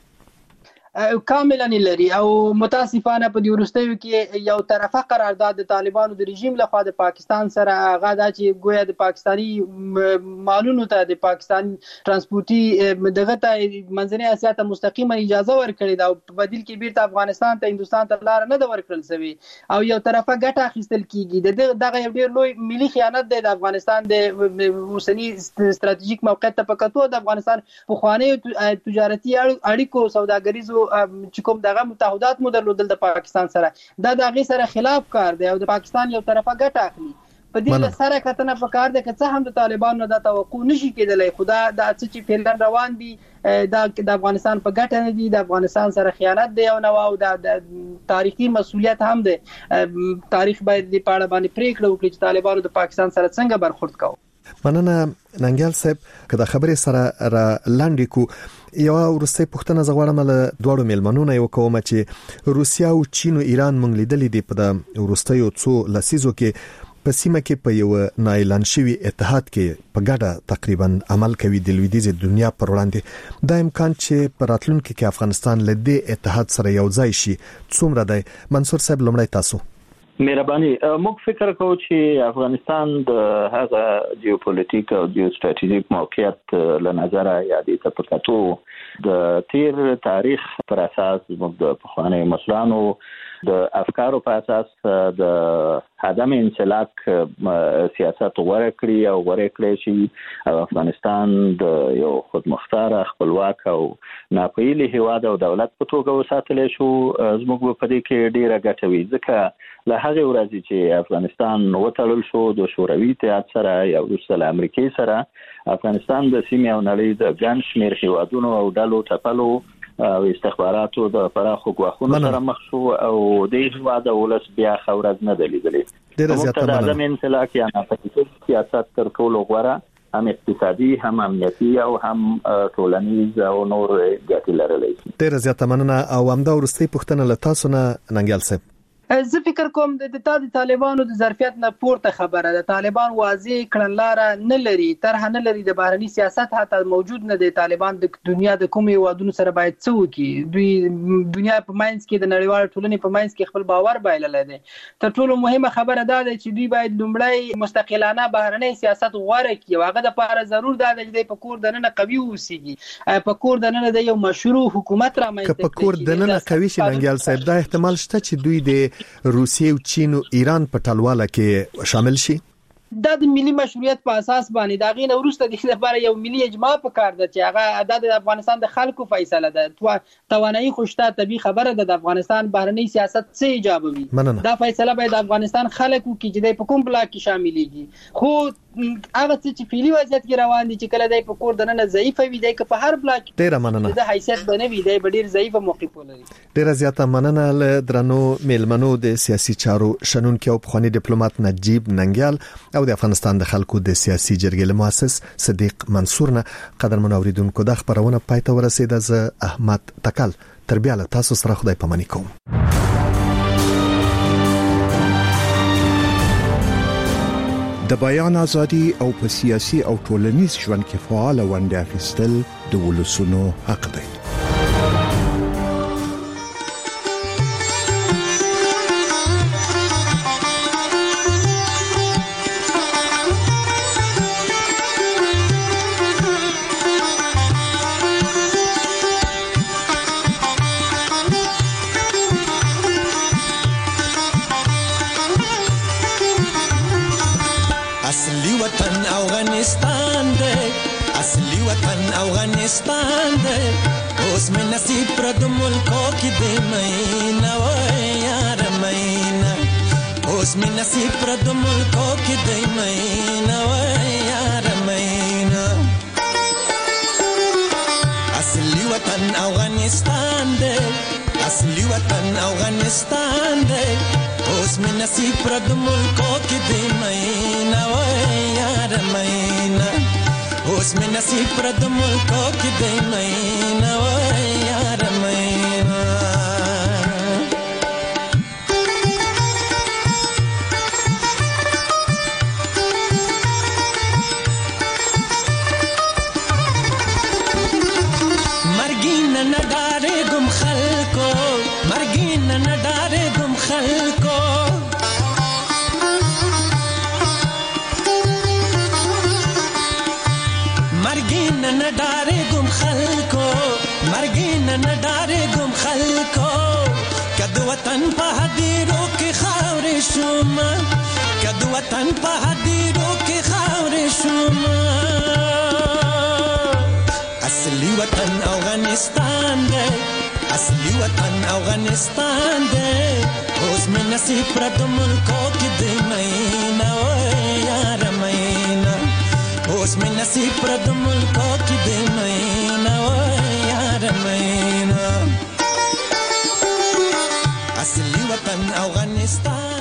کاملا لري او متاسفانه په دې وروستیو کې یو طرفه قرارداد د طالبانو د رژیم لخوا د پاکستان سره هغه د چې ګویا د پاکستانی مالونو ته د پاکستان ترانسپورتي دغه ته منځنۍ اسیا ته مستقیما اجازه ورکړې ده او په بدیل کې بیرته افغانستان ته هندستان ته لار نه د ورکړل شوی او یو طرفه ګټه اخیستل کیږي. دغه یو ډیر لوی ملي خیانت دی د افغانستان د اوسنی ستراتیژیک موقعیت ته په کتو د افغانستان په خواني تجارتي اړیکو سوداګریزو چې کوم دغه متحدات مو درلودل د پاکستان سره دا د هغې سره خلاف کار دی او د پاکستان یو طرفه ګټه اخلي. په دې سره کتنه په کار ده که څه هم د طالبانو د توقع نشي کېدلی خو دا د څه چې فعلا روان دي دا د افغانستان په ګټه نه دي، د افغانستان سره خیانت دی او نو او د تاریخي مسؤلیت هم دی. تاریخ باید د پاړه باندې پریکړه وکړي چې طالبانو د پاکستان سره څنګه برخورد کوي. مننه ننګیال صاحب که د خبرې سره را لاندې کو یو ورسته پښتنه زغړم له دوړو ملمنونه یو کوم چې روسیا او چین او ایران مونږ لیدلې دي په د ورسته څو لسیزو کې په سیمه کې په یو نایلان شوی اتحاد کې په ګډه تقریبا عمل کوي د لویدیځ دنیا پر وړاندې. دا امکان چې په راتلونکي کې افغانستان له دې اتحاد سره یو ځای شي څومره دی؟ منصور صاحب لومړی تاسو. مهرباني موږ فکر کوو چې افغانستان د هغه جیوپولیټیک او جیو ستراتیژیک موقعیت له نظره یا د تپکاتو د تیر تاریخ پر اساس موږ د پخواني مشرانو د افکارو په اساس د عدم انسلاک سیاست غوړه کړی او غوړه کړی چې افغانستان د یو خودمختار خپلواک او ناپیل هیواد او دولت په توګه وساتل شو. زموږ په دې کې ډیره ګټه وی ځکه له هغه ورځې چې افغانستان وټړل شو د شوروي اتحاد سره یا وروسته له امریکای سره افغانستان د سیمې او نړۍ د ګڼ شمېر هیوادونو او ډلو ټپلو او استخباراتو د پراخو غواخونو سره مخ شو او د هیواد ولس بیا خورز نه دلیدلې. ډیره زیاته مننه. د انسلاک یا ناپېژندل سیاست تر ټولو غوړه هم اقتصادي هم امنیتي او هم ټولنیز او نور ګټې لرلې. ډیره زیاته مننه. او همدا ورستي پښتنه له تاسو نه ننګیال صاحب. زه فکر کوم د د طالبانو د ظرفیت نه پورته خبره ده. طالبان واضح کړنلاره نه لري، طرح نه لري، د بهرني سیاست حتی موجود نه دی. طالبان د دنیا د کومې هیوادونو سره باید څه وکړي؟ دوی دنیا په ماینس کې د نړیوال ټولنې په ماینس کې خپل باور بایللی دی. تر ټولو مهمه خبره دا ده چې دوی باید لومړی مستقلانه بهرني سیاست غوره کړي او هغه د لپاره ضرور ده چې په کور دننه قوي اوسېږي، په کور دننه د یو مشروع حکومت رامنځته کړي. په کور دننه قوي شي ننګیال صاحب، دا احتمال شته چې دوی د روسیې او چین او ایران په ټلواله کې شامل شي. دا د ملي مشروعیت په اساس باندې دا غینه وروسته د لپاره یو ملي اجماع په کار ده چې هغه د افغانستان د خلکو فیصله ده. توانایي خوشته طبي خبره ده د افغانستان بهرنی سیاست څه ایجابوي. دا فیصله باید د افغانستان خلکو کې چې د په کوم بلاک کې شاملېږي. خو هغه چې فعلی وضعیت کې روان دي چې کله د په کور دننه ضعیف وي د په هر بلاک ډیره مننه د حیثیت بنوي د ډیر ضعیف موقف ولري. ډیره زیاته مننه له درنو میلمنو د سیاسي چارو شنونکو او پخوانی ډیپلوماټ نجیب ننګیال او د افغانستان د خلکو د سیاسي جرګې مؤسس صدیق منصور نه. قدرمن اوریدونکو د خبرونه پاتې ورسېده. زه احمد تکل تر بیا له تاسو سره خدای پاماني کوم. د بیان ازادي او په سیاسي او ټولنیز ژوند کې فعال ونډه اخیستل د ولسونو حق دی. افغانستان دې اوس مې نصیب پر د ملکو کې دې مېنا وای یار مېنا اوس مې نصیب پر د ملکو کې دې مېنا وای یار مېنا اصلي وطن افغانستان دې اصلي وطن افغانستان دې اوس مې نصیب پر د ملکو کې دې مېنا اوس مې نصیب پر د ملکو کې دی مینا وای یار مینا مرګین نه ډارې ګم خلکو مرګین نه ډارې ګم خلکو مرګین نه ډارې ګم خلکو مرګین نه ډارې ګم خلکو کدو وطن په هدیرو کې خاورې شوم کدو وطن په هدیرو کې خاورې شوم اصلي وطن افغانستان دی اصلي وطن افغانستان دی اوس مې نصیب پر د ملکو کې دی مینا وای یار مینا اوس مې نصیب پر د ملکو کې دی مینا وای یار مینا اصلي وطن افغانستان